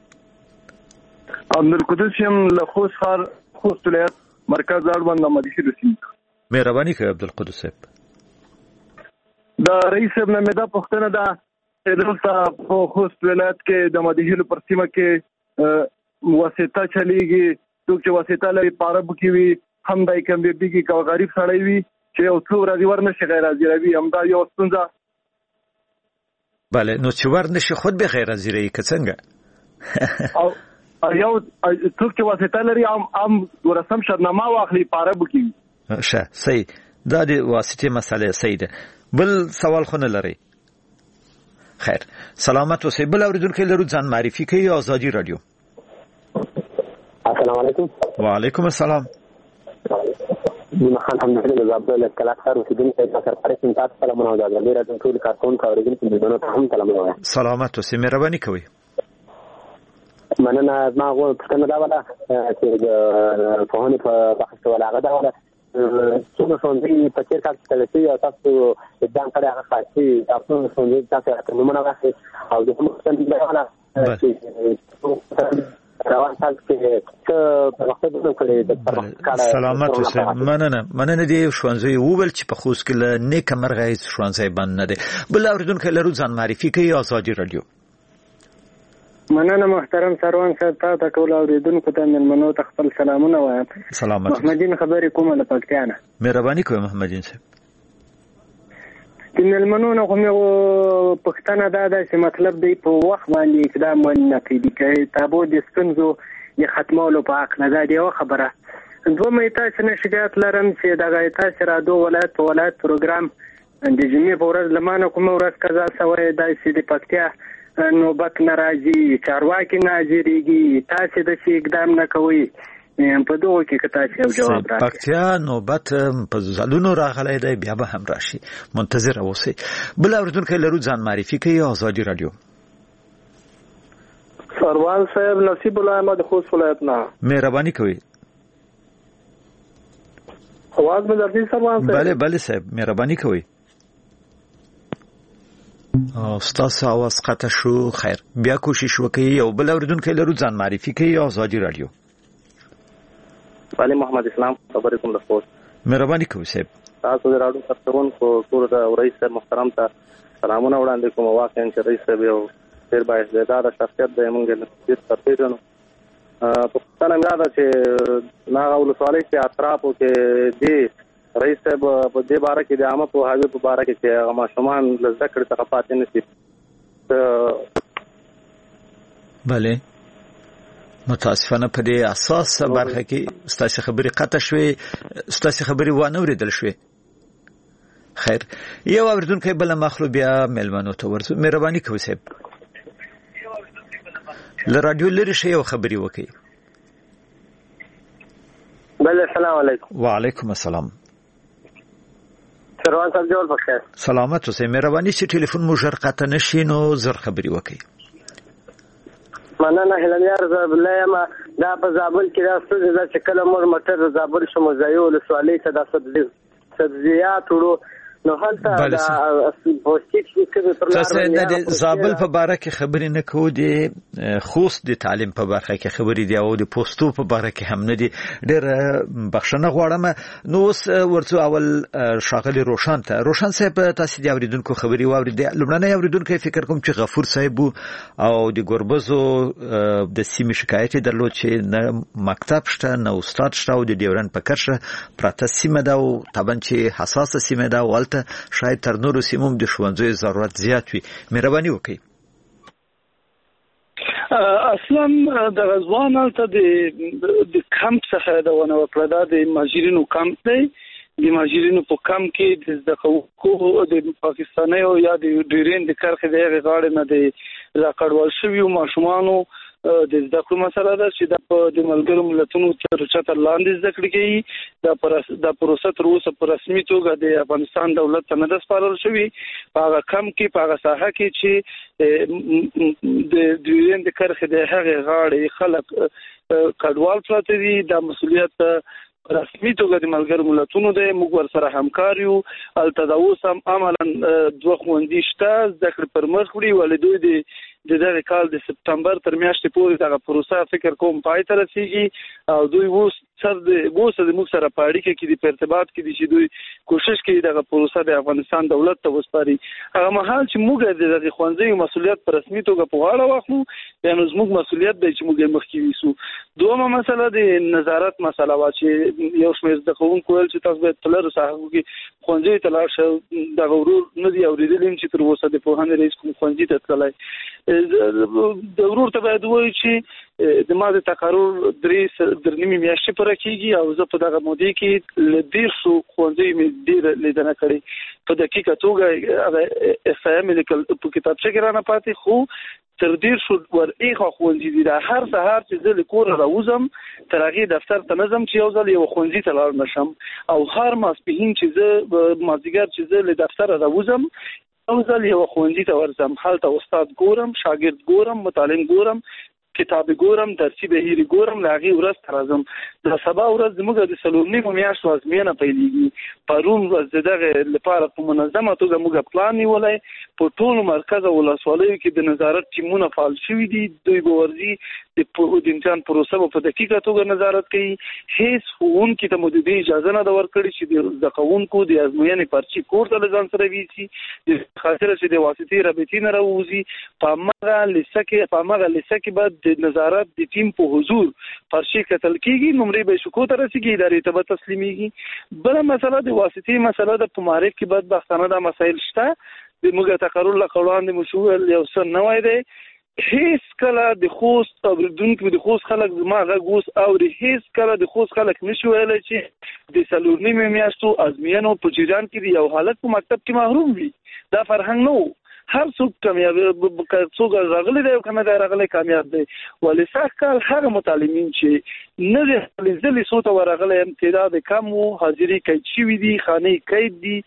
عبدالقدوس یم له خوست ښار خوست ولایت مرکز اړوند مدیشي رسیم.
مهرباني کوي عبدالقدوس صاحب.
د رئیس صاحب نه مې دا پوښتنه ده چې دلته په خوست ولایت کې د مدیحلو پر سیمه کې واسطه چلیږي. څوک چې واسطه لري پاره بوکي وي هم دای کمبېږي که غریب سړی وي چې یو څو ورځې ورنشي غیر حاضروي. همدا یو ستونزه
بله نو چې ور نشي خود به غیر حاضرې که څنګه
او یو څوک چې واسطه لري هم هم ورسم شرنامه واخلي پاره بکی
شه صحیح دا د واسطې مسئله صحیح ده بل سوال خو نه لري خیر سلامت اوسئ بل اوریدونکو لرو ځان معرفي کوي آزادي رادیو
السلام علیکم
وعلیکم السلام
خان حمدالله زابل کلا خار اوسیدونکو ته سرکاري سنتات سلامونه او د غیر ټول کارکونکو اوریدونکو ته هم سلامونه وایم
سلامت اوسئ مهرباني کوئ
مننه ما غو پښتنه دا ولا چې د فهمي په بحث ولا غدا ولا څنګه څنګه په تیر کال کې تللی او تاسو د ځان کړه هغه خاصي تاسو څنګه تاسو ته نمونه واخلي او د کوم څه دی ولا روان حال کې څه په وخت د کړې د
سلامت اوسئ مننه مننه دی شوانځي وول چې په خوست کې له نیک مرغه هیڅ شوانځي باندې نه دی بل اوریدونکو لرو ځان معرفي کوي آزادي رادیو
مننه محترم سروان صاحب تاسو ته ټول اوریدونکو ته ملمنو ته خپل سلامونه وایم
سلامت
محمدین خبرې کومه له پکتیا نه
مهرباني کوئ محمدین صاحب
د ملمنو نه کومه پښتنه دا ده چې مطلب دی په وخت باندې اقدام ونه کوي چې تابو د ستونزو یې ختمولو په حق نه دی یو خبره دومره تاسو نه شکایت لرم چې دا تاسو را دوه ولایت په ولایت پروګرام د جمعې په ورځ لمانه کومه ورځ قضا شوی دی چې د پکتیا نوبت ناراضي چارواکي ناظریږي تاسو د شي اقدام نه کوي په دوه کې کته چې جواب راکړي
پکتیا نوبت په ځلونو راغلی دی بیا به هم راشي منتظر اوسئ بل اوریدونکو لرو ځان معرفي کوي آزادي رادیو
سروان صاحب نصیب الله احمد خوست ولایت نه
مهرباني کوي
आवाज مې درځي سروان صاحب
بله بله صاحب مهرباني کوي استاد اواز قطع شو خیر بیا کوشش وکړئ او بل اوریدونکو لرو ځان معرفي کوي آزادي رادیو
علي محمد اسلام خبرې کوم د خوست
مهرباني کوئ صاحب
تاسو د راډیو کارکونکو ټول د رئیس محترم ته سلامونه وړاندې کوم واقعا چې رئیس صاحب یو ډېر باعزاده شخصیت دی موږ له دې ترپیژنو په څنګه مراده چې ناغه ولسوالۍ کې اطرافو کې دی رئیس صاحب په دې باره کې د عامه په حاوی په باره کې چې هغه ماشومان له ذکر څخه پاتې نشي
بله متاسفانه په دې اساس برخه کې ستاسو خبرې قطع شوې ستاسو خبرې وانه اوریدل شوې خیر یو اوریدونکو بل مخلو بیا ملمنو ته ورسو مهرباني کوئ صاحب له رادیو لري شی او خبرې وکړي
بل السلام علیکم
وعلیکم السلام
سروان صاحب جوړ بخیر
سلامت اوسئ مهرباني چې ټلیفون مو ژر قطع نشي نو زر خبرې وکړي
مننه هلمیار زبلای ما دا په زابل کې دا څه چې کله مور مټر زابل شمو ځایو له سوالې ته د سبزیات ورو نو هلته دا پوسټیک چې په
تاسو د زابل په باره کې خبرې نه کوو د خوست د تعلیم په برخه کې خبرې دی او د پوسټو په باره کې هم نه دي ډېر بخښنه غواړم نو اوس ورڅو اول شاغلي روشن ته روشن صاحب تاسو د اوریدونکو خبرې واورید لمړنۍ اوریدونکو فکر کوم چې غفور صاحب او د ګوربزو د سیمې شکایت درلود چې نه مکتب شته نه استاد شته او د ډیورن په کرشه پراته سیمه دا او طبعا چې حساسه سیمه دا شاید تر نورو سیمو د ښوونځیو ضرورت زیات وي مهرباني وکړئ
اصلا د غزوان ته د د کمپ څخه د ونه وکړه د ماجرینو کمپ دی د ماجرینو په کمپ کې د ځکهکو د پاکستاني او یا د ډیرین د کرخې د غاړې نه د راکړول شوی ماشومانو د زده کړو مسله ده چې د د ملګرو ملتونو تر چتر لاندې زده کړې کوي د د پروسه تر اوسه په رسمي توګه د افغانستان دولت ته نه د سپارل شوی هغه کم کې په هغه ساحه کې چې د دویرین د کرخې د هغه غاړې خلک کډوال پراته دي د مسولیت رسمي توګه د ملګرو ملتونو د موږ ور سره همکار یو التداوس هم عملاً دوه خوندې شته ذکر پر مخ وړي ولې دوی د دغه کال د سپتمبر تر میاشتې پورې دغه پروسه فکر کوم پای ته رسیږي او دوی اوس سر د ګوسه د موږ سره په اړیکه کې د ارتباط کې دي چې دوی کوشش کوي دغه پروسه د افغانستان دولت ته وسپاري. هغه مهال چې موږ د دغه ښوونځیو مسؤلیت په رسمي توګه په غاړه واخلو بیا نو زموږ مسؤلیت دی چې موږ مخکې ویسو. دومره مسله د نظارت مسله وا چې یو شمېر زده کوونکو ویل چې تاسو باید په لرو ساحو کې ښوونځیو ته لاړ شئ. دغه ورور نه دي اورېدلي چې تر اوسه د پوهنې رئیس کوم ښوونځي ته تللی. د ورور ته باید ووایو چې د ما د تقرر درې در نیمې میاشتې پوره کېږي او زه په دغه مودې کې له دېرشو ښوونځیو مې ډېره لیدنه کړې. په دقیقه توګه هغه احصایه مې لیکل په کتابچه کې رانه پاتې، خو تر دېرشو ور ایخوا ښوونځي دي. دا هر سهار چې زه له کوره راوځم تر هغې دفتر ته نه ځم چې یو ځل یو ښوونځي ته لاړ نه شم، او هر ماسپښین چې زه مازدیګر چې زه له دفتره راوځم یو ځل یو ښوونځي ته ورځم. هلته استاد ګورم، شاګرد ګورم، متعلم ګورم، کتاب ګورم، درسي بهیر ګورم، له هغې ورځ ته راځم. د سبا ورځ زموږ د څلور نیمو میاشتو ازموینه پیلېږي. پرون ورځ د دغې لپاره په منظمه توګه موږ پلان نیولی. په ټولو مرکز او ولسوالیو کې د نظارت ټیمونه فعال شوي دي. دوی به ورځي د امتحان پروسه به په دقیقه توګه نظارت کوي. هیڅ ښوونکي ته مو د دې اجازه نه ده ورکړې چې د زده کوونکو د ازموینې پرچې کور ته له ځان سره ویسي، د خاطره چې د واسطې رابطې نه راووځي. په همغه لیسه کې په همغه لیسه کې به د نظارت د ټیم په حضور پرچې کتل کېږي، نمرې به شکو ته رسېږي، ادارې ته به تسلیمیږي. بله مسله د واسطې مسله ده. په معارف کې بدبختانه دا مسایل شته. د موږ تقرر له وړاندې مو شو ویل یو څه نوی دی. هیڅ کله د خوست اورېدونکي د خوست خلک زما غږ اوس اوري، هیڅ کله د خوست خلک نشي ویلی چې د څلور نیمې میاشتو ازموینو په جریان کې د یو هلک په مکتب کې محروم وي. دا فرهنګ نه و. هر څوک کامیاب څوک راغلی دی او که نه دی راغلی کامیاب دی. ولې سږ کال هغه متعلمین چې نه دی خپلې ځلې څو ته ورغلی امتداد کم و، حاضري قید شوي دي، خانې قید دي،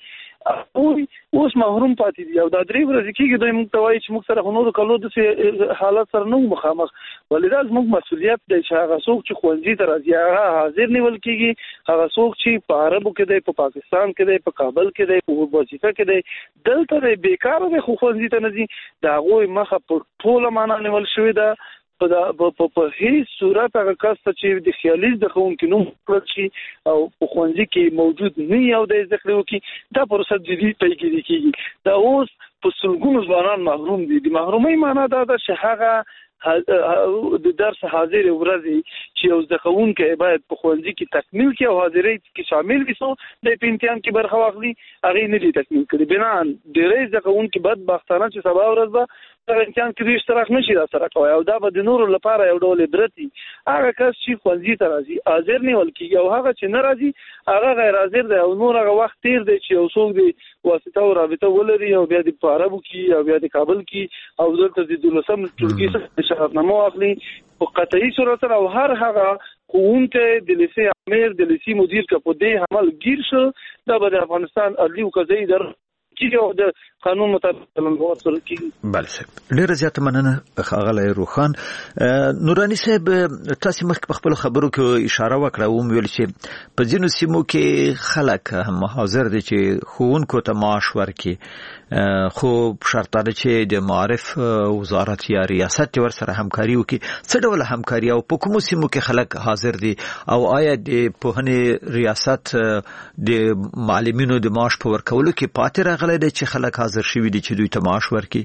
اوس محروم پاتې دي. او دا درې ورځې کېږي دوی موږ ته وایي چې موږ سره خو نورو کالو داسې حالت سره نه وو مخامخ. ولې دا زموږ مسؤلیت دی چې هغه څوک چې ښوونځي ته راځي هغه حاضر نیول کېږي. هغه څوک چې په عربو کې دی، په پاکستان کې دی، په کابل کې دی، په وظیفه کې دی، دلته دی بیکاره دی خو ښوونځي ته نه ځي، د هغوی مخه په ټوله معنا نیول شوې ده. په هیڅ صورت هغه کس ته چې د خیالي زده کوونکي نوم کړل شي او په ښوونځي کې موجود نه وي او د زده کړې وکړي، دا پروسه جدي پیګیري کېږي. دا اوس په سلګونو ځوانان محروم دي. د محرومۍ معنا دا ده چې هغه د درس حاضر ورځي چې یو زده کوونکی باید په ښوونځي کې تکمیل کړي او حاضرۍ کې شامل وي، څو د په امتحان کې برخه واخلي، هغې نه دي تکمیل کړي. بناً ډېری زده کوونکي بدبختانه چې سبا ورځ به دغه امتحان کې دوی اشتراک نه شي راسره کوی او دا به د نورو لپاره یو ډول عبرت وي. هغه کس چې ښوونځي ته راځي حاضر نیول کېږي او هغه چې نه راځي هغه غیر حاضر دی او نور هغه وخت تېر دی چې یو څوک د واسطه او رابطه ولري او بیا د په عربو کې او بیا د کابل کې او دلته د دولسم ټولګي څخه شهادتنامه واخلي په قطعي صورت سره. او هر هغه ښوونکی د لیسې امیر د لیسې مدیر که په دې عمل ګیر شو، دا به د افغانستان عدلي او قضایي اداره کېږي او د قانون مطابق چلند ورسره کېږي.
بله صاحب، ډېره زیاته مننه ښاغلی روښان. نوراني صاحب، تاسې مخکې په خپلو خبرو کې اشاره وکړه، ومویل چې په ځینو سیمو کې خلک هم حاضر دي چې ښوونکو ته معاش ورکړي، خو شرط ده چې د معارف وزارت یا ریاست ورسره همکاري وکړي. څه ډول همکاري او په کومو سیمو کې خلک حاضر دي او آیا د پوهنې ریاست د معلمینو د معاش په ورکولو کې پاتې راغلی دی چې خلک حاضر شوي دي چې دوی ته معاش ورکړي؟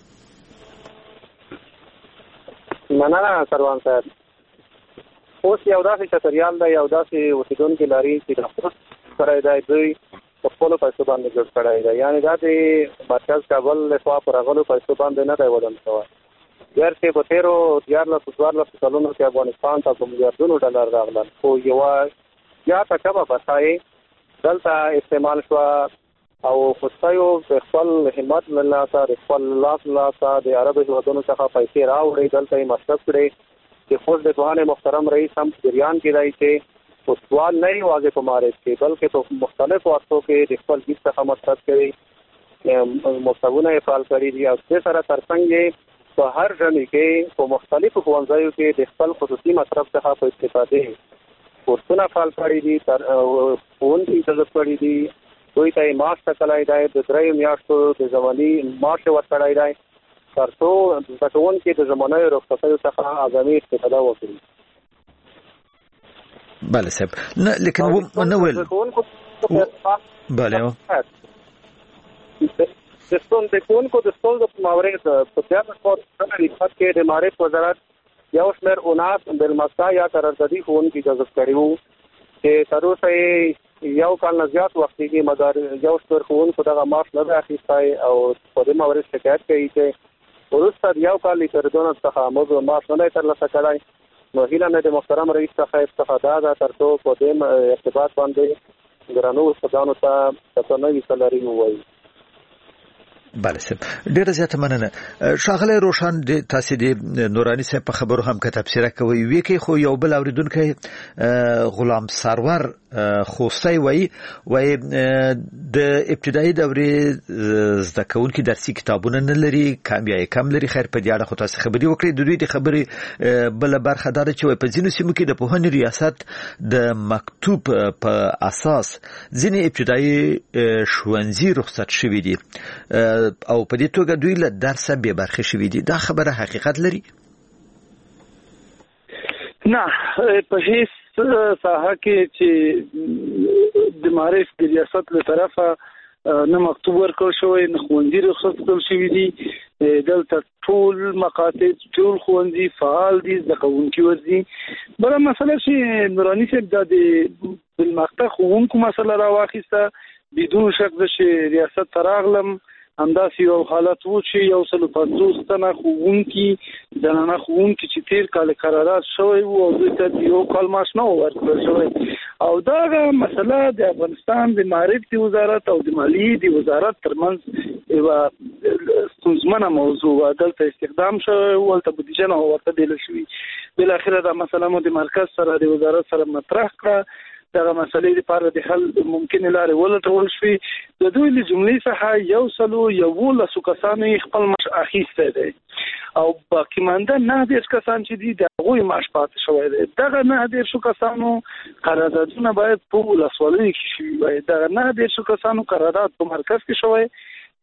مننه سروان صاحب. اوس یو داسې چتریال دی، یو داسې اوسېدونکي لري چې د خوست سره دی دوی په خپلو پیسو باندې جوړ کړی دی. یعنې دا د مرکز کابل لخوا په راغلو پیسو باندې نه دی ودان شوی. ګر چې په تېرو دیارلسو څوارلسو کلونو کې افغانستان ته په میلیاردونو ډالر راغلل، خو یوه زیاته کمه برخه یې دلته استعمال شوه او خوستیو د خپل همت له لاسه د خپل لاس له لاسه د عربو هېوادونو څخه پیسې راوړې، دلته یې مصرف کړې. چې خوست د پوهنې محترم رئیس هم جریان کې دی چې خوستوال نه یوازې په معارف کې بلکې په مختلفو وختو کې د خپل جیب څخه مصرف کوي، مکتبونه یې فعال کړي دي او دې سره تر څنګ یې په هر ژمي کې په مختلفو ښوونځیو کې د خپل خصوصي مصرف څخه په استفادې کورسونه فعال کړي دي، ښوونکي جذب کړي دي، دوی ته یې معاش ټاکلی دی، د دریو میاشتو د زماني معاش یې ورکړی دی تر څو زده کوونکي د ژمنیو رخصتیو څخه اعظمي استفاده وکړي.
بله صاحب نه لیکن و نه ویل بله
د ستون د کوونکو د ستونزو په مورد په زیاته توګه په ریاست کې د معرف وزارت یو شمېر اناس بالمسا یا قراردادي ښوونکي جذب کړي وو چې تر اوسه یو کال نه زیات وخت کې مګر یو شمېر ښوونکو دغه معاش نه دی اخیستی او په دې مورد شکایت کوي چې وروسته یو کال تر دونه څخه موږ معاش نه دی ترلاسه کړی. نو هیله مې د محترم رئیس څخه څخه دا ده تر څو په دې ارتباط باندې ګرانو استادانو ته څه نوي څه لري ووایي.
بله صاحب ډیره زیاته مننه. ښاغلی روشن د تاسو د نوراني صاحب په خبرو هم که تبصره کوي وی کې خو یو بل اوریدونکی غلام سرور خوستی وایي وایي د ابتدایي دورې زده کوونکي درسي کتابونه نه لري کم یا کم لري. خیر په دې اړه خو تاسو خبرې وکړئ. د دوی د خبرې بله برخه دا ده چې وایي په ځینو سیمو کې د پوهنې ریاست د مکتوب په اساس ځینې ابتدایي ښوونځي رخصت شوي دي او په دې توګه دوی له درسه بې برخې شوي دي. دا خبره حقیقت لري؟
نه په هیڅ ساحه کې چې د معرف د ریاست له طرفه نه مکتوب ورکړل شوی نه ښوونځي رخصت کړل شوي دي. دلته ټول مقاطع ټول ښوونځي فعال دي زده کوونکي ورځي. بله مسله چې نوراني صاحب دا د بالمقطع ښوونکو مسله راواخیسته بدون شک ده چې ریاست ته راغلم همداسې یو حالت و چې یو سل پنځوس تنه ښوونکي زنانه ښوونکي چې تیر کال قرارداد شوی و او دوی ته یو کال معاش نه ورکړل شوی او دغه مسله د افغانستان د معرف د وزارت او د مالیې د وزارت ترمنځ یوه ستونزمنه موضوع وه. دلته استخدام شوی و هلته بودیجه نه ورته دیله شوي. بالاخره دا مسله مو د مرکز سره د وزارت سره مطرح کړه. دغه مسلې لپاره د حل ممکنه لارې ولټول شوې. د دوی له جملې څخه یو سلو یولسو کسانو خپل معاش اخیستی دی او باقي مانده نه دېرش کسان چې دي د هغوی معاش پاتې شوی دی. دغه نه دېرشو کسانو قراردادونه باید په ولسوالیو کې شوي وای. دغه نه دېرشو کسانو قرارداد په مرکز کې شوی.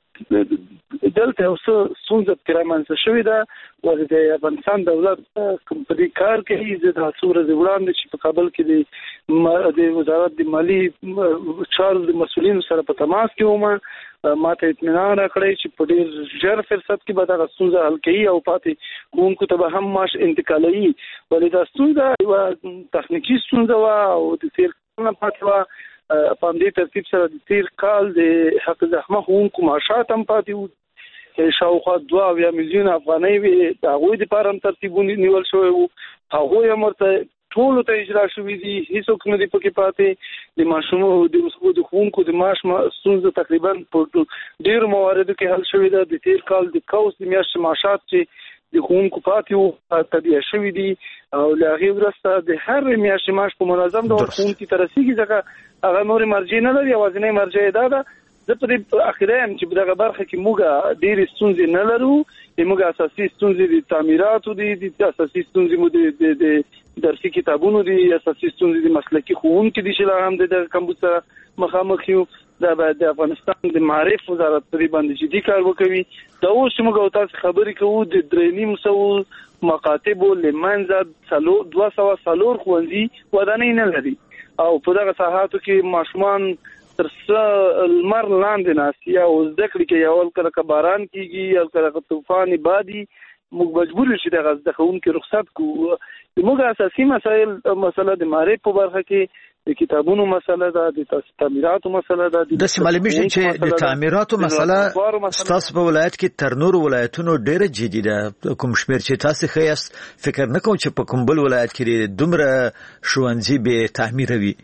دلته یو څه ستونزه پکې رامنځته شوې ده ولې د افغانستان دولت کوم په دې کار کوي. زه دا څو ورځې وړاندې چې په کابل کې د وزارت د مالي چارو د مسؤلینو سره په تماس کې وم ما ته اطمینان راکړی چې په ډېر ژر فرصت کې به دغه ستونزه حل کوي او پاتې ښوونکو ته به هم معاش انتقالوي. ولې دا ستونزه یوه تخنیکي ستونزه وه او د تېر کال نه پاتې وه. په همدې ترتیب سره د تیر کال د حق زحمه ښوونکو معاشات هم پاتې وو. شاوخوا دوه اویا میلیونه افغانۍ وې د هغوی دپاره هم ترتیبونه نیول شوی وو. هغوی هم ورته ټولو ته اجرا شوي دي. هیڅوک نه دي پکې پاتې. د ماشومو د ښوونکو د معاش ستونزه تقریبا په ډېرو مواردو کې حل شوې ده. د تیر کال د کوس د میاشتې معاشات چې د ښوونکو پاتې وو تبیه شوي دي او له هغې وروسته د هر میاشتې معاش په منظم ډول ښوونکي ته رسېږي ځکه هغه نورې مرجع نه لري. یوازینۍ مرجع یې دا ده. زه په دې اخره یم چې په دغه برخه کې موږ ډېرې ستونزې نه لرو. موږ اساسي ستونزې د تعمیراتو دي د اساسي ستونزې مو د درسي کتابونو دي اساسي ستونزې د مسلکي ښوونکي دي چې لا هم د دغه کمبود سره مخامخ یو. دا باید د افغانستان د معرف وزارت په دې باندې جدي کار وکوي. دا اوس چې موږ او تاسو خبرې کوو د درې نیم سوو مکاتبو له منځه دوه سوه څلور ښوونځي ودانۍ نه لري او په دغه ساحاتو کې ماشومان تر څه لمر لاندې ناست یا زده کړې کوي. اول کله که باران کېږي او کله که طوفان بادي موږ مجبور یو چې دغه زده کوونکي رخصت کړو. زموږ اساسي مسایل مسله د معرف په برخه کې د کتابونو مسله ده د تعمیراتو مسله ده.
داسې معلومیږي چې د تعمیراتو مسله ستاسو په ولایت کې تر نورو ولایتونو ډېره جدي ده. کوم شمېر چې تاسو ښه یاست فکر نه کوم چې په کوم بل ولایت کې دومره ښوونځي بې تعمیره وي.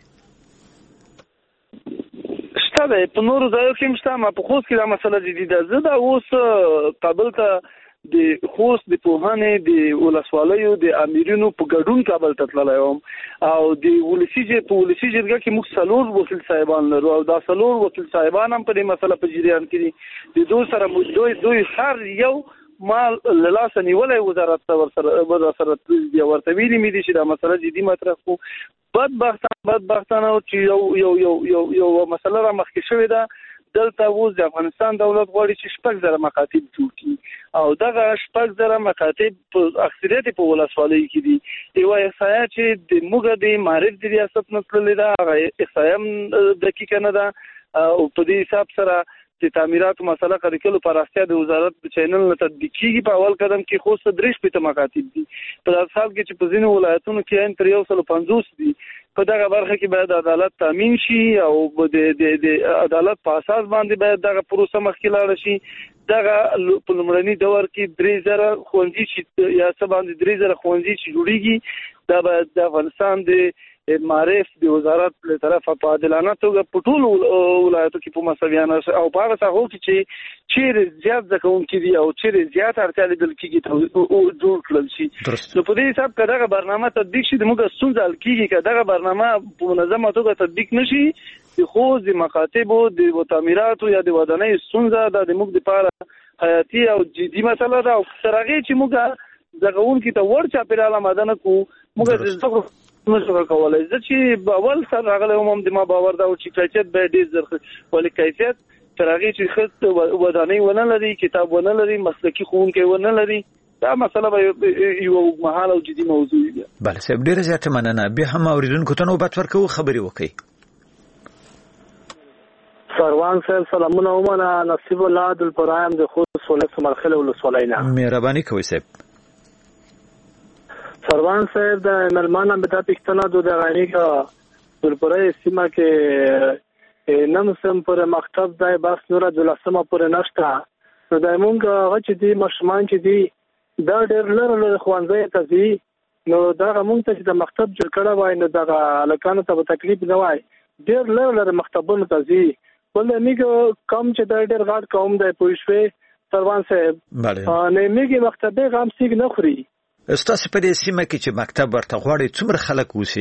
شته ده په نورو ځایو کې هم شته. ما په خوست کې دا مسله جدي ده. زه دا اوس کابل ته د خوست د پوهنې د ولسوالیو د امیرینو په ګډون کابل ته تللی وم او د ولسي په ولسي جرګه کې موږ څلور وکیل صاحبان لرو او دا څلور وکیل صاحبان هم په دې مسله په جریان کې دي. د دوی سره دوی دوی هر یو مال له لاسه نیولی وزارت ته ورسره ورته ویلي مې دي چې دا مسله جدي مطرح کړو. بدبختانه بدبختانه چې یو یو یو یو یو مسله را مخکې شوې ده دلته اوس د افغانستان دولت غواړي چې شپږ زره مکاتب جوړ کړي او دغه شپږ زره مکاتب په اکثریت په ولسوالۍ کې دي یو احصایه چې د موږ د معرف د ریاست نه تللې ده هغه احصایه دقیقه نه ده او په دې حساب سره د تعمیراتو مسله کریکلو پراختیا د وزارت د چینل نه تطبیق کیږي په اول قدم کې خو صدرش په مکاتب دي په داسې حال کې چې په ځینو ولایتونو کې عین تر یو سل پنځوس دي په دغه برخه کې باید عدالت تامین شي او د د عدالت په اساس باندې باید دغه پروسه مخکې لاړ شي دغه په لومړني دور کې درې زره ښوونځي چې یا څه باندې درې زره ښوونځي چې جوړیږي دا باید د افغانستان د معرف د وزارت له طرفه په عادلانه توګه په ټولو ولایتو کې په مساویانه او په هغه څه کې چې چیرې زیات ځکهونکي دي او چیرې زیات اړتیا لیدل کېږي جوړ کړل شي نو په دې حساب کې دغه برنامه تطبیق شي د موږ ستونزه حل کېږي که دغه برنامه په منظمه توګه تطبیق نشي د خو د مکاتبو د تعمیراتو یا د ودانۍ ستونزه د موږ لپاره حیاتي او جدي مسله ده او تر هغې چې موږ زغونکي ته ور چاپېریال آماده نه کړو موږ نشو کولای زه چې اول سره راغلی وم د ما باور دا و چې کیفیت به ډېر زر ولې کیفیت تر هغې چې ښه ودانۍ ونه لري کتاب ونه لري مسلکي ښوونکی ونه لري دا مسله به یو اوږدمهاله او جدي موضوع وي.
بله صاحب ډېره زیاته مننه. بیا هم اورېدونکو ته نوبت ورکوو خبرې وکړئ.
سروان صاحب سلامونه ومنه نصیب الله دلپرایم د خوست ولایت سمرخیل ولسوالۍ نه.
مهرباني کوئ صاحب.
سروان صاحب د ملمانه به دا پښتنه دو د غنی کا دلپرای سیمه کې نن سم پر مکتب دای بس نور د لسمه پر نشته نو د مونږ هغه چې دی مشمان چې دی دا ډېر لره لره خوانځي ته دی نو دا مونږ ته چې د مکتب جوړ کړه وای نو دا لکانو ته تکلیف نه وای ډېر لره لره مکتبونه ته دی ولې میګه کم چې دا ډېر غاټ قوم دی پوښوي سروان صاحب
بله
نه میګه مکتبه غام سیګ نه خوري.
ستاسو په دې سیمه کې چې مکتب ورته غواړي څومره خلک اوسي؟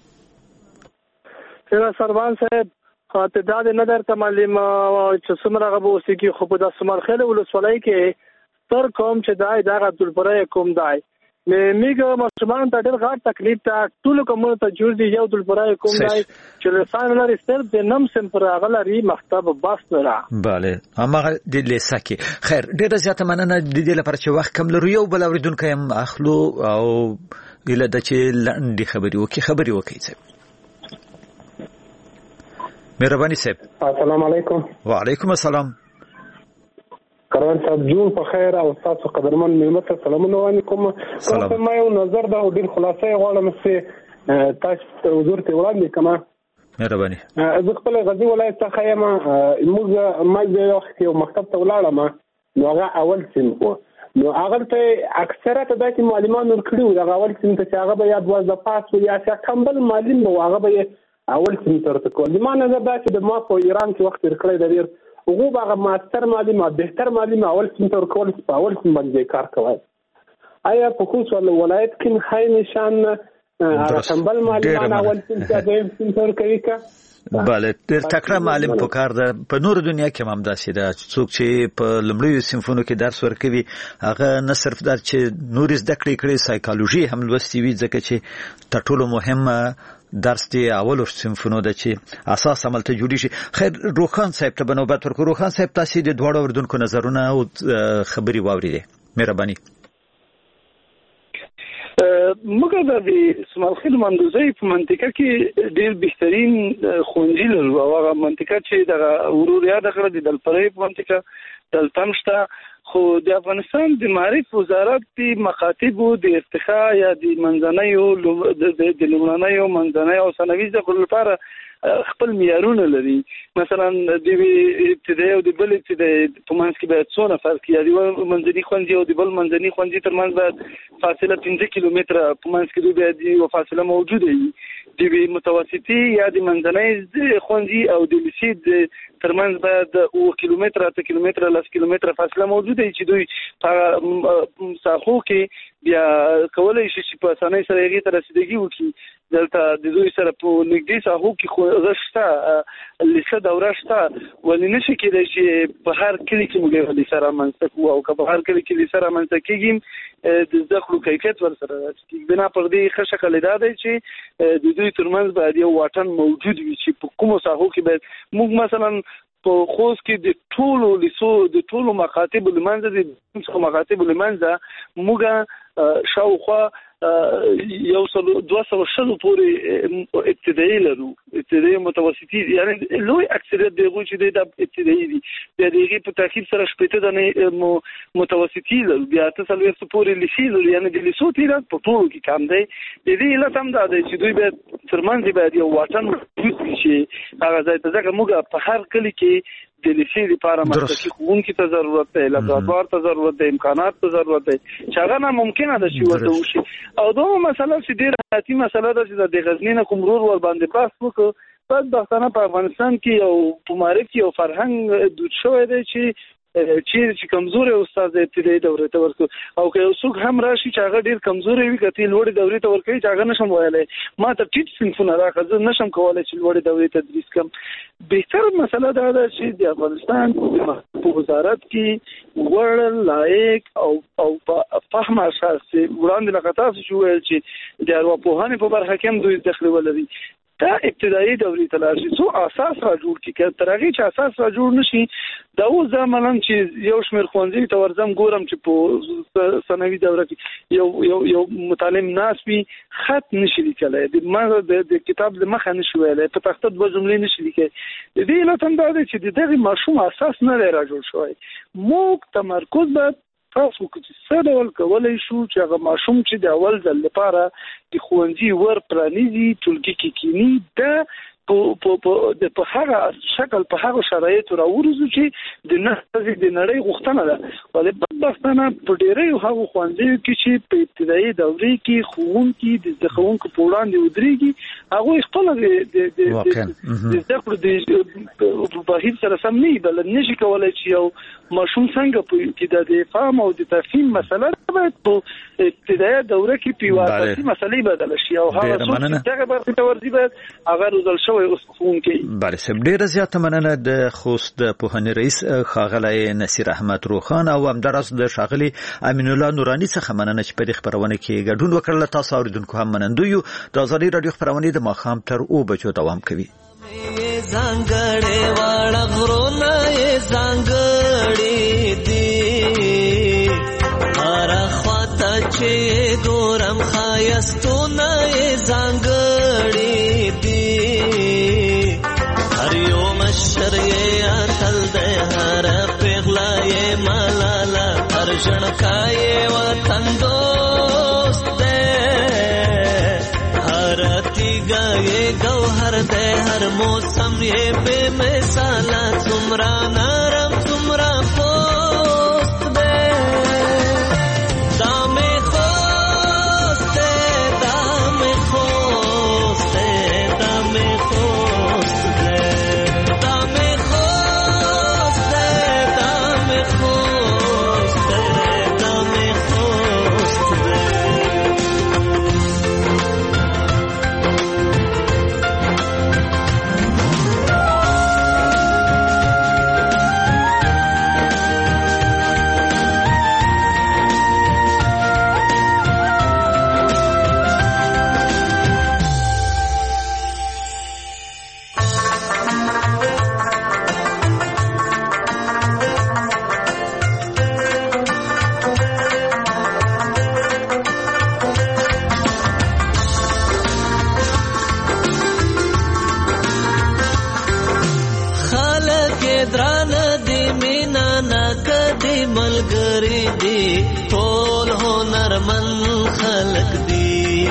سروان صاحب تعداد نه درته معلوم چې څومره هغه به اوسېږي خو په د سمرخیل ولسوالۍ کې ستر قوم چې دی دغه دلپرای قوم دی میګه ماشومان ته ډېر غاټ تکلیف ته ټولو قومونو ته جوړ دی یو دلپرای قوم دی چې لسان لري ستر د نم سم پر هغه لري مکتب بس نه را.
بله هماغه د لیسکي خیر ډېره زیاته مننه د دې لپاره چې وخت کم لرو یو بل اورېدونکی هم اخلو او هیله ده چې لنډې خبرې وکړي خبرې وکړي صاحب. مهرباني صاحب.
السلام علیکم.
وعلیکم السلام.
کروان صاحب جون په خیر او تاسو قدرمن ملت سلامونه وعلیکم. کوم ما یو نظر دا ډیر خلاصې غواړم چې تاسو حضور ته وړاندې کما.
مهرباني.
زه خپل غزنی ولایت څخه یم موږ ما د وخت یو مکتب ته ولاړم نو هغه اول سیم وو نو هغه ته اکثره ته داسې معلمان ورکړي دا اول سیم ته هغه به یا د پاس یا څه کمبل معلم وو هغه به اول سیم ترته کول ما نه دا چې د ما په ایران کې وخت ورکړی د ډیر وګو هغه ماستر معلم او بهتر معلم اول سیم تر کول په اول سیم باندې کار کوي. آیا په خوست ولایت کې خای نشان هغه کمبل معلمان اول سیم ته د سیم تر کوي کا
بله ډېر تکړه معلم په کار ده په نور دنیا کې هم داسې ده څوک چې په لومړیو صنفونو کې درس ورکوي هغه نه صرف دا چې نور زده کړې کړي سایکالوژي هم لوستي وي ځکه چې تر ټولو مهمه درس دی اولو صنفونو ده چې اساس عملته جوړی شي. خیر روخان صاحب ته بنوبت ورکو. روخان صاحب تاسو د دواړو اردوونکو نظرونه او خبري واوریدئ. مهرباني.
موږ د سمرخیل مندوزۍ په منطقه کې ډېر بهترین ښوونځي لرو او هغه منطقه چې دغه ورور یاده کړه د دلپرۍ په منطقه دلته هم شته خو د افغانستان د معرف وزارت د مکاتبو د ارتقا یا د منځنیو د لومړنیو منځنیو او ثانوي زده کړو لپاره خپل معیارونه لري. مثلا د ابتدایي او د بل ابتدایي په منځ کې باید څونه فرق یا د منځني ښوونځي او د بل منځني ښوونځي تر منځ باید فاصله پنځه کیلومتره په منځ کې باید یو فاصله موجوده وي. د متوسطي یا د منځني ښوونځي او د لیسې تر منځ باید اوه کیلومتره اته کیلومتره لس کیلومتره فاصله موجوده وي چې دوی په ساحو کې بیا کولای شي چې په اسانۍ سره هغې ته رسیدګي وکړي. دلته د دوی سره په نږدې ساحو کې غشته لیسه دوره شته ولې نشي کېدای چې په هر کلي کې موږ لیسه رامنځته کړو او که په هر کلي کې لیسه رامنځته کېږي د زده کړو کیفیت ورسره راځي. بنا پر دې ښه شکل دا دی چې د دوی ترمنځ باید یو واټن موجود وي چې په کومو ساحو کې باید موږ مثلا په خوست کې د ټولو لیسو د ټولو مکاتب لمنځه د څو مکاتب لمنځه موږ شاوخوا یو سل دوه سوه شلو پورې ابتدایي لرو، ابتدایي متوسطي، یعنی لوی اکثریت دغه چې د ابتدایي دي د دغه په ترکیب سره شپږ دنه متوسطي لرو، بیا ته څلور پورې لیسي لرو، یعنی د لیسو تیر په ټولو کې کم دی. د دې علت هم دا دی چې دوی به ترمنځ باید یو واټن وي چې هغه ځای ته ځکه موږ په هر کلی کې د لیسي لپاره مسلکي ښوونکي ته ضرورت دی، لابراتوار ته ضرورت دی، امکانات ته ضرورت دی چې هغه ناممکنه ده چې ورته وشي. او دومره مسله چې ډېره حیاتي مسله ده چې د غزني نه کوم رور ور باندې بحث وکړو، بدبختانه په افغانستان کې یو په معرف کې یو فرهنګ دود شوی دی چې چې چې کمزوري استاد د ابتدایي دورې ته ورکو، او که یو څوک هم راشي چې هغه ډېر کمزوري وي کته لوړې دورې ته ورکوي چې هغه نشم ویلای ما ته ټیټ صنفونه راکړه، زه نشم کولای چې لوړې دورې تدریس کوم. بهتر مسله دا ده چې د افغانستان په وزارت کې وړ لایق او او په فهم اساس وړاندې لکه تاسو چې ویل چې د ارواپوهنې په برخه کې هم دوی دخل ولري، دا ابتدایي دورې ته لاړ شي څو اساس را جوړ کړي. که تر هغې چې اساس را جوړ نه شي دا اوس دا ملم چې یو شمېر ښوونځي ته ورځم ګورم چې په ثانوي دوره کې یو یو یو متعلم ناست وي خط نشي لیکلی، د کتاب د مخه نشي ویلی، په تخته دوه جملې نشي لیکلی. د دې علت هم دا دی چې د دغې ماشوم اساس نه دی را جوړ شوی. موږ تمرکز باید تاسو چې څه ډول کولی شو چې هغه ماشوم چې د اول ځل لپاره د ښوونځي ور پرانیزي ټولګي کې کینی دا په هغه شکل په هغه شرایطو راوروزو چې د نړۍ د نړۍ غوښتنه ده. ولې بدبختانه په ډېرو هغو ښوونځیو کې چې په ابتدایي دورې کې ښوونکي د زده کوونکو په وړاندې ودرېږي هغوی خپله د زده کړو د بهیر سره سم نه وي، بل نشي کولی چې یو ماشوم څنګه پوهېږي د د فهم او د تفهیم مسله باید په ابتدایي دوره کې په یوه اساسي مسلې بدله شي او هغه څوک چې دغه برخې ته ورځي باید هغه روزل شوی اوس ښوونکی.
بله صاحب، ډېره زیاته مننه د خوست د پوهنې رئیس ښاغلی نصیر احمد روخان او همداراز د ښاغلي امین الله نوراني څخه مننه چې په دې خپرونه کې ګډون وکړله. تاسو اورېدونکو هم منندوی یو. د ازادي راډیو خپرونې د ماښام تر اوه بجو دوام کوي.
ځانګړې واړه غرونه یې ځانګړې دي، هره خواته چې ګورم ښایستونه یې ځانګړې دي، هر یو مشر یې اتل دی، هره پیغله یې ملاله، هر ژړکا یې وطن دوست دی، هره تیږه یې ګوهر دی، هر موسم یې بې مثاله، څومره نرم څومره پوست دی، دا مې خوست دی، دا مې خوست دی، دا مې خوست دی، دا مې خوست دی، دا مې خوست دی، دا مې خوست دی. ملګری دی ټول هنرمن خلق دی،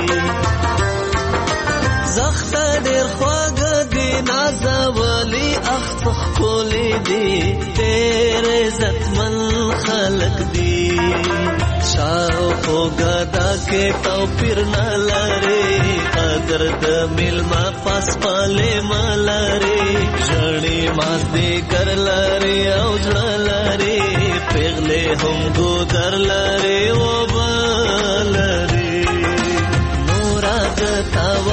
زخت ډېر خواږه دی نازولی اخت ښکلی دی، ډېر عزتمن خلق دی، شاوخوا ګدا کې توپیر نه لري، قدر د میلمه پاسپالې ملري، ژړې مازدیګر لري او زړه لري، پیغلې هم ګودر لري و بلري، نوره د تا